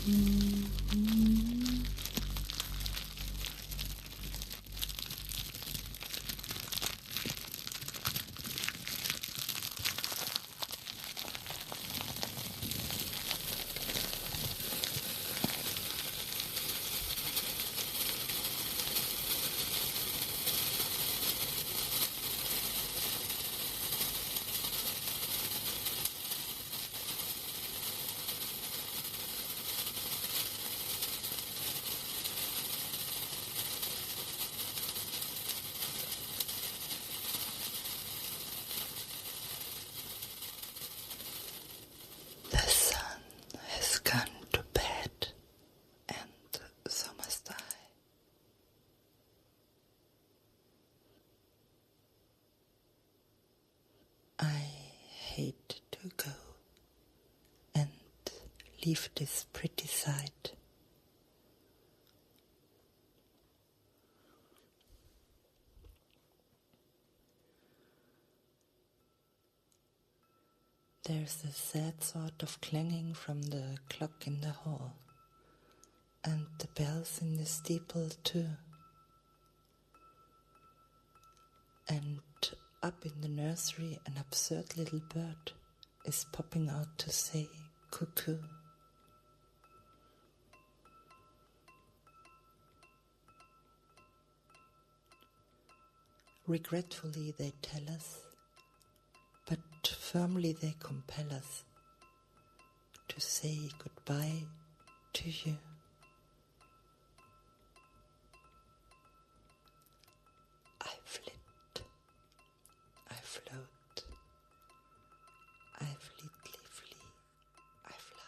The sun has gone to bed, and so must I. I hate to go and leave this pretty sight. There's a sad sort of clanging from the clock in the hall, and the bells in the steeple too. And up in the nursery, an absurd little bird is popping out to say cuckoo. Regretfully they tell us, but firmly they compel us to say goodbye to you. I flit, I float, I fleetly flee, I fly.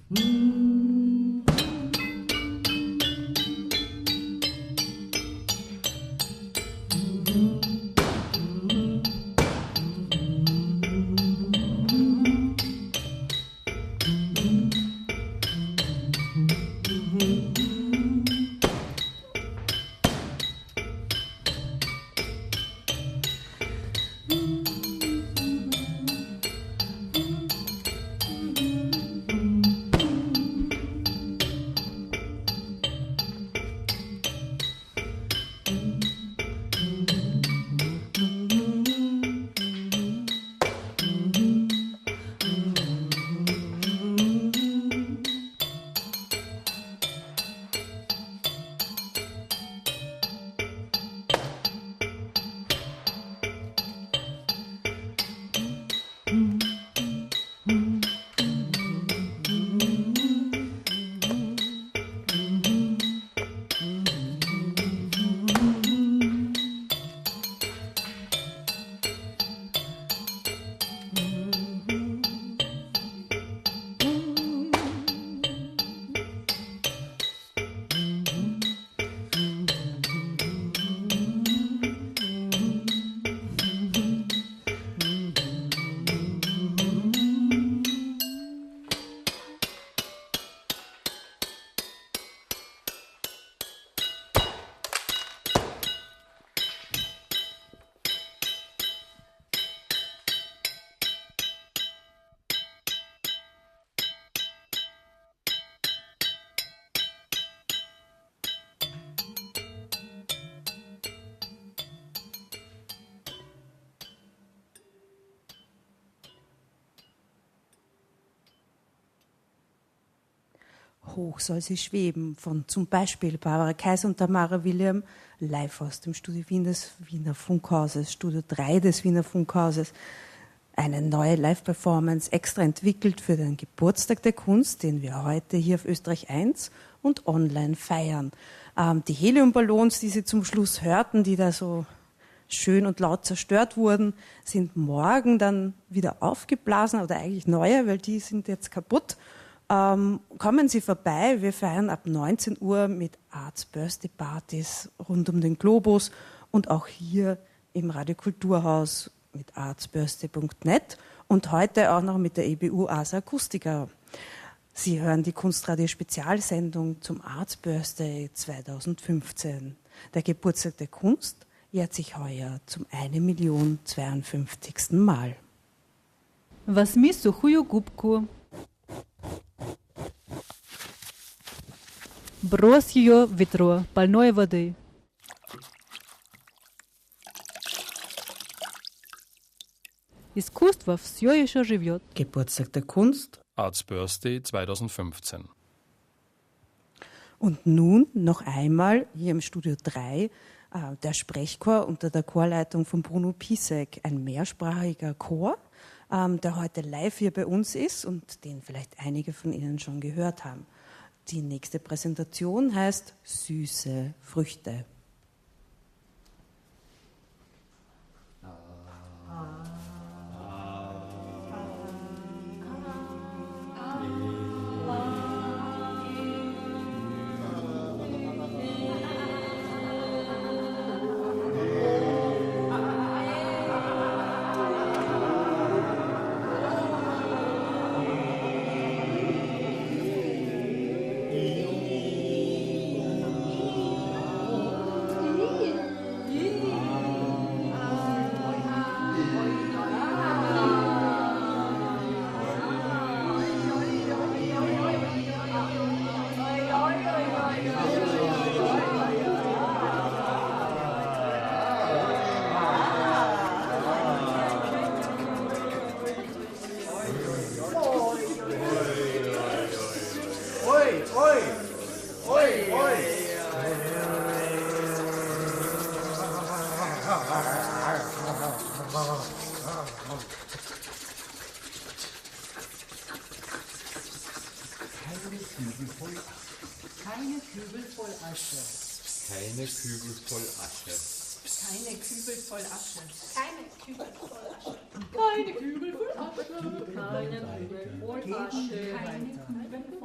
Hoch soll sie schweben, von zum Beispiel Barbara Kaiser und Tamara William, live aus dem Studio Wien des Wiener Funkhauses, Studio 3 des Wiener Funkhauses. Eine neue Live-Performance, extra entwickelt für den Geburtstag der Kunst, den wir heute hier auf Österreich 1 und online feiern. Die Heliumballons, die Sie zum Schluss hörten, die da so schön und laut zerstört wurden, sind morgen dann wieder aufgeblasen, oder eigentlich neue, weil die sind jetzt kaputt. Kommen Sie vorbei, wir feiern ab 19 Uhr mit Arts Birthday Partys rund um den Globus und auch hier im Radiokulturhaus mit artsbirthday.net und heute auch noch mit der EBU Asa Acustica. Sie hören die Kunstradio-Spezialsendung zum Arts Birthday 2015. Der Geburtstag der Kunst jährt sich heuer zum 1.052. Mal. Возьми сухую губку. Брось ее в ведро больной воды. Искусство все еще живет. Geburtstag der Kunst. Arts Birthday 2015. Und nun noch einmal hier im Studio 3 der Sprechchor unter der Chorleitung von Bruno Pisek, ein mehrsprachiger Chor, der heute live hier bei uns ist und den vielleicht einige von Ihnen schon gehört haben. Die nächste Präsentation heißt Süße Früchte. Keine Kübel voll Asche. Keine Kübel voll Asche. Keine Kübel voll Asche. Keine Kübel voll Asche. Keine Kübel voll Asche. Keine Kübel voll Asche. Keine Kübel voll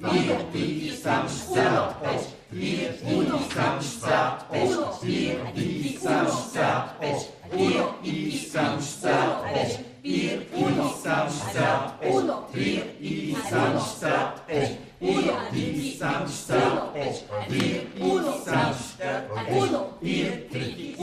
wir die Samstag, wir die Samstag, wir die Samstag, wir die Samstag, wir die Samstag, wir die Samstag, wir die Samstag, wir die Samstag, wir die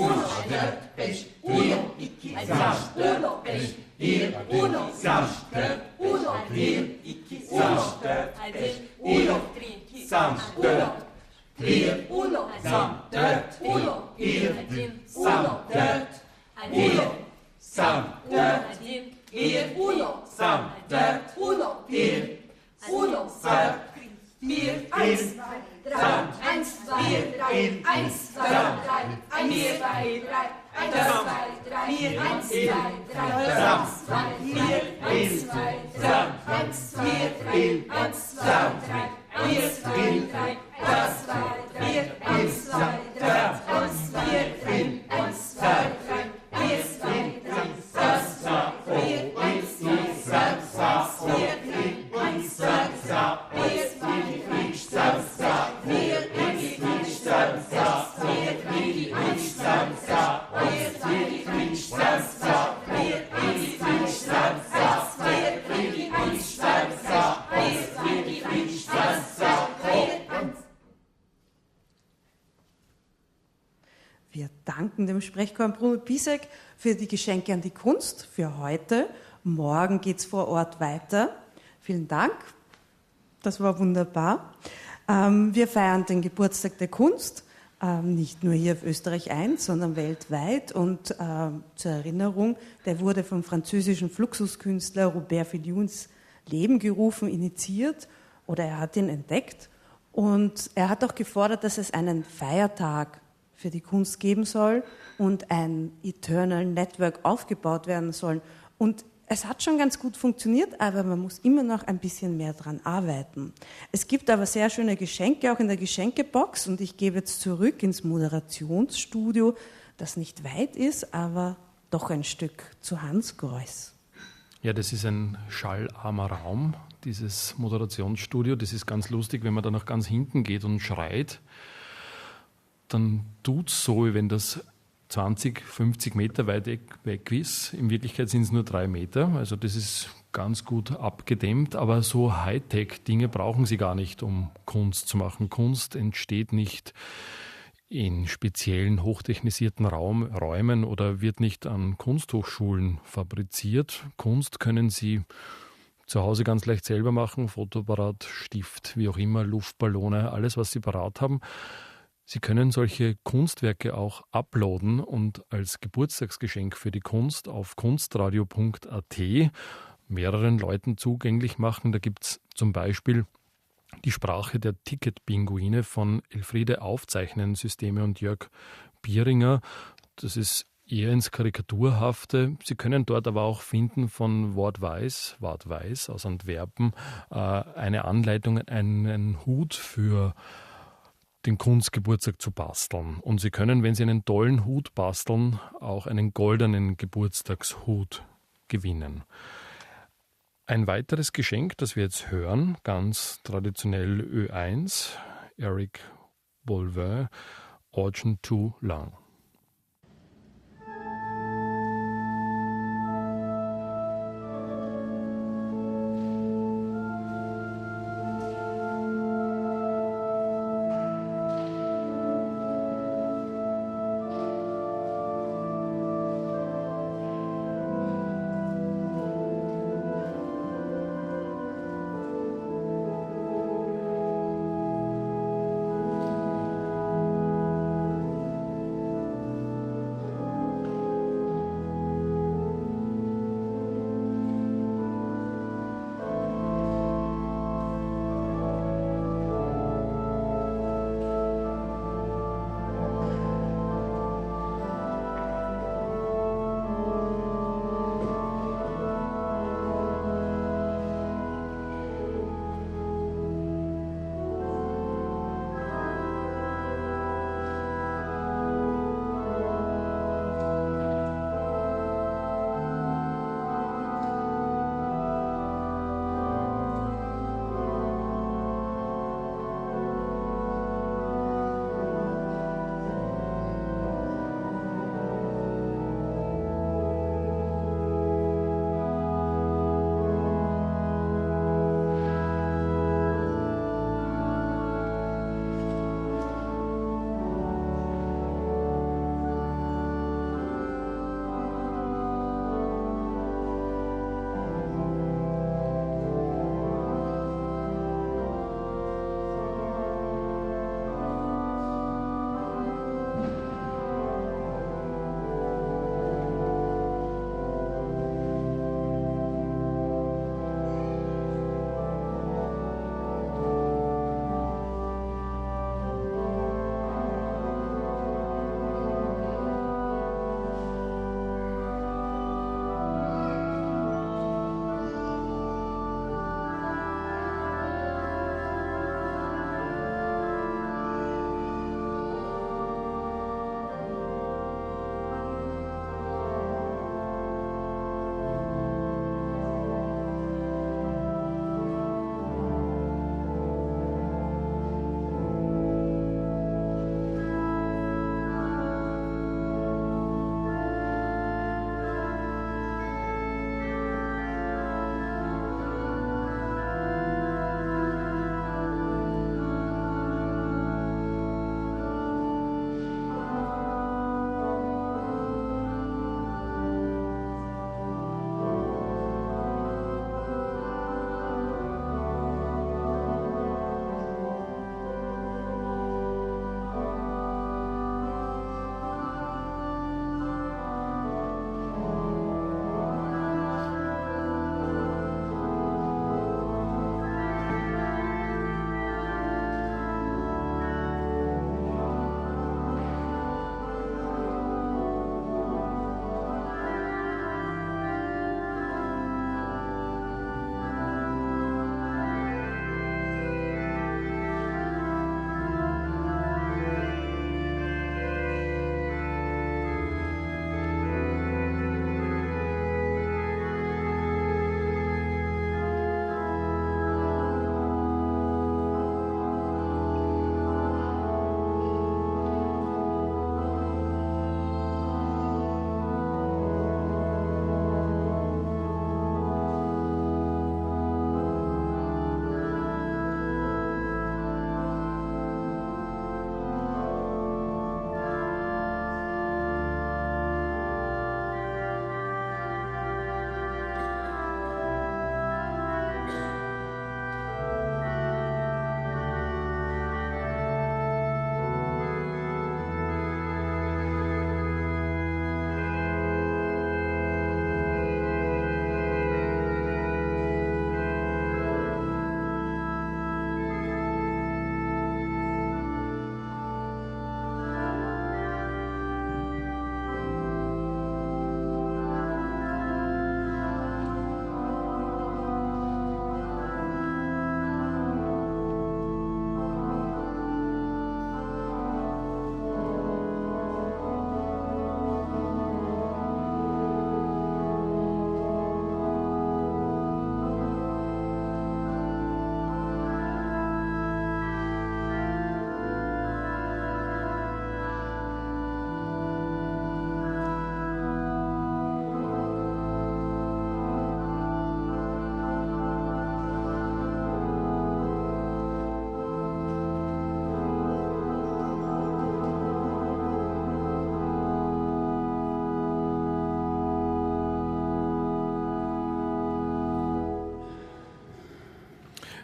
Wir danken dem Sprechchor Bruno Bisek für die Geschenke an die Kunst für heute. Morgen geht es vor Ort weiter. Vielen Dank, das war wunderbar. Wir feiern den Geburtstag der Kunst, nicht nur hier auf Österreich 1, sondern weltweit. Und zur Erinnerung, der wurde vom französischen Fluxuskünstler Robert Filiou ins Leben gerufen, initiiert, oder er hat ihn entdeckt. Und er hat auch gefordert, dass es einen Feiertag für die Kunst geben soll und ein Eternal Network aufgebaut werden soll. Und es hat schon ganz gut funktioniert, aber man muss immer noch ein bisschen mehr dran arbeiten. Es gibt aber sehr schöne Geschenke, auch in der Geschenkebox, und ich gebe jetzt zurück ins Moderationsstudio, das nicht weit ist, aber doch ein Stück zu Hans Greuß. Ja, das ist ein schallarmer Raum, dieses Moderationsstudio. Das ist ganz lustig, wenn man da nach ganz hinten geht und schreit, dann tut es so, wie wenn das 20, 50 Meter weit weg ist. In Wirklichkeit sind es nur 3 Meter, also das ist ganz gut abgedämmt, aber so Hightech-Dinge brauchen Sie gar nicht, um Kunst zu machen. Kunst entsteht nicht in speziellen, hochtechnisierten Räumen oder wird nicht an Kunsthochschulen fabriziert. Kunst können Sie zu Hause ganz leicht selber machen, Fotoapparat, Stift, wie auch immer, Luftballone, alles, was Sie parat haben. Sie können solche Kunstwerke auch uploaden und als Geburtstagsgeschenk für die Kunst auf kunstradio.at mehreren Leuten zugänglich machen. Da gibt es zum Beispiel die Sprache der Ticketpinguine von Elfriede Aufzeichnensysteme und Jörg Bieringer. Das ist eher ins Karikaturhafte. Sie können dort aber auch finden von Wort Weiß aus Antwerpen, eine Anleitung, einen Hut für den Kunstgeburtstag zu basteln. Und Sie können, wenn Sie einen tollen Hut basteln, auch einen goldenen Geburtstagshut gewinnen. Ein weiteres Geschenk, das wir jetzt hören, ganz traditionell Ö1, Eric Boulevin, Origin Too Long.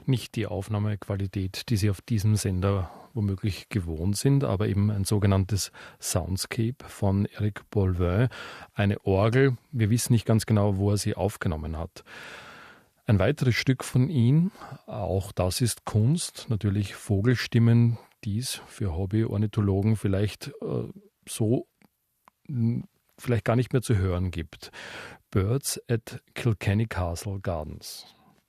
Nicht die Aufnahmequalität, die Sie auf diesem Sender womöglich gewohnt sind, aber eben ein sogenanntes Soundscape von Eric Boulevin, eine Orgel. Wir wissen nicht ganz genau, wo er sie aufgenommen hat. Ein weiteres Stück von ihm, auch das ist Kunst, natürlich Vogelstimmen, die es für Hobby-Ornithologen vielleicht vielleicht gar nicht mehr zu hören gibt. Birds at Kilkenny Castle Gardens.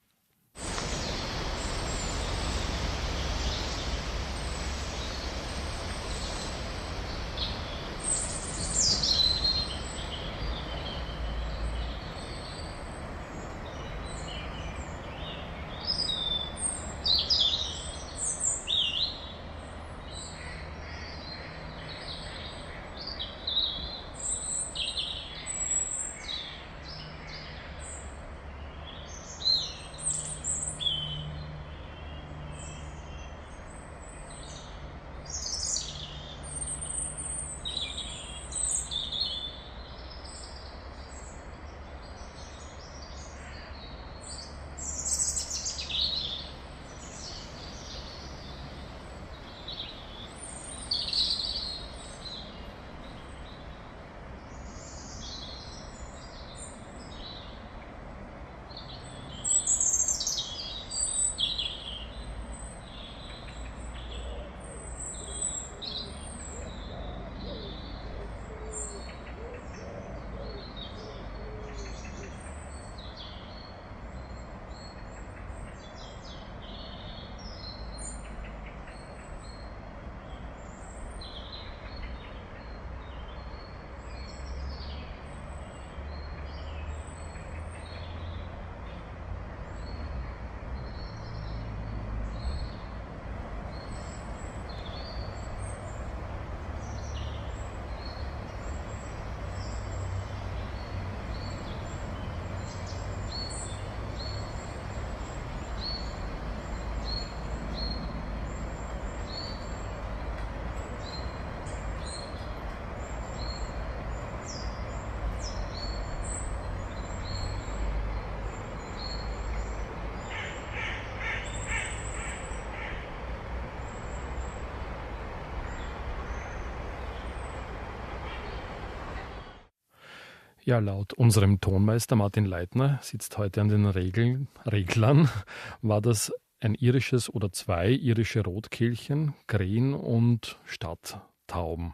Ja, laut unserem Tonmeister Martin Leitner, sitzt heute an den Reglern, war das ein irisches oder zwei irische Rotkehlchen, Krähen und Stadttauben.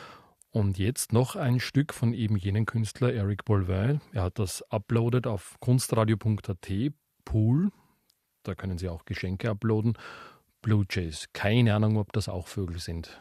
Und jetzt noch ein Stück von eben jenem Künstler Eric Boulevin. Er hat das uploadet auf kunstradio.at, Pool, da können Sie auch Geschenke uploaden. Blue Jays, keine Ahnung, ob das auch Vögel sind.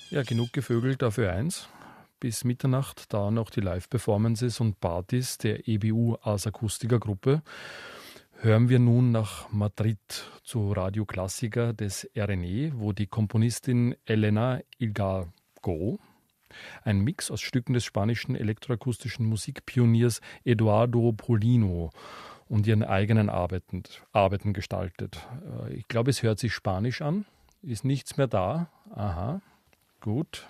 Ja, genug gevögelt dafür eins. Bis Mitternacht dauern noch die Live-Performances und Partys der EBU als Akustikergruppe. Hören wir nun nach Madrid zu Radio Clásica des RNE, wo die Komponistin Elena Hidalgo ein Mix aus Stücken des spanischen elektroakustischen Musikpioniers Eduardo Polino und ihren eigenen Arbeiten gestaltet. Ich glaube, es hört sich spanisch an. Ist nichts mehr da. Aha, gut.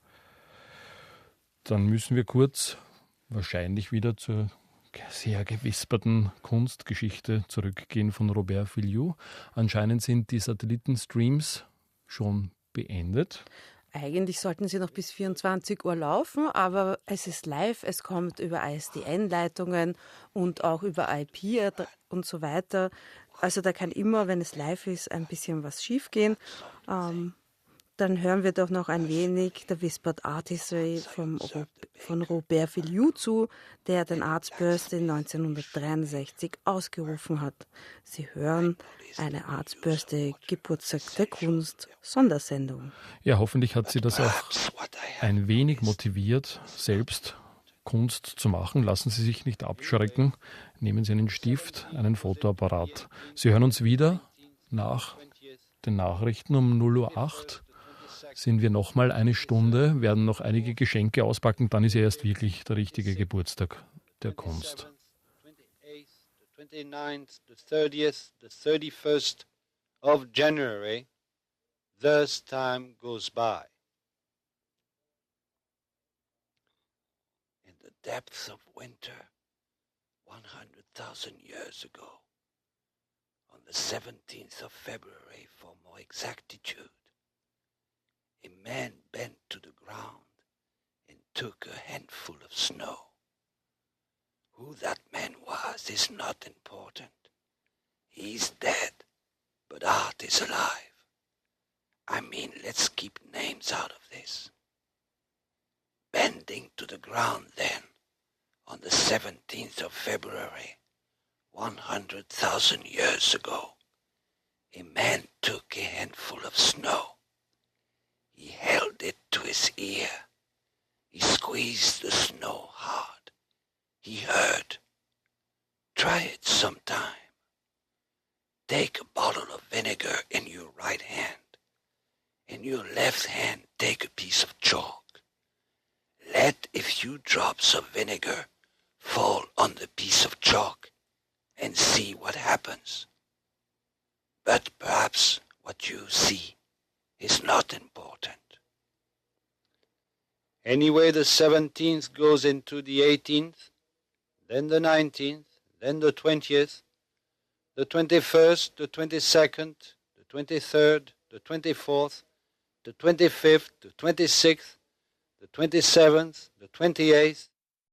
Dann müssen wir kurz wahrscheinlich wieder zur sehr gewisperten Kunstgeschichte zurückgehen von Robert Filiou. Anscheinend sind die Satellitenstreams schon beendet. Eigentlich sollten sie noch bis 24 Uhr laufen, aber es ist live, es kommt über ISDN-Leitungen und auch über IP und so weiter. Also da kann immer, wenn es live ist, ein bisschen was schiefgehen. Dann hören wir doch noch ein wenig der Whispered Artistry von Robert Filiou zu, der den Arts Birthday 1963 ausgerufen hat. Sie hören eine Arts Birthday Geburtstag der Kunst Sondersendung. Ja, hoffentlich hat sie das auch ein wenig motiviert, selbst Kunst zu machen. Lassen Sie sich nicht abschrecken. Nehmen Sie einen Stift, einen Fotoapparat. Sie hören uns wieder nach den Nachrichten um 0:08 Uhr. Sind wir nochmal eine Stunde, werden noch einige Geschenke auspacken, dann ist ja erst wirklich der richtige Geburtstag der Kunst. 29th, the 30th, the 31st of January, thus time goes by. In the depths of winter, 100,000 years ago, on the 17th of February for more exactitude, a man bent to the ground and took a handful of snow. Who that man was is not important. He's dead, but art is alive. I mean, let's keep names out of this. Bending to the ground then, on the 17th of February, 100,000 years ago, a man took a handful of snow. He held it to his ear. He squeezed the snow hard. He heard. Try it sometime. Take a bottle of vinegar in your right hand. In your left hand, take a piece of chalk. Let a few drops of vinegar fall on the piece of chalk and see what happens. But perhaps what you see is not important. Anyway, the 17th goes into the 18th, then the 19th, then the 20th, the 21st, the 22nd, the 23rd, the 24th, the 25th, the 26th, the 27th, the 28th,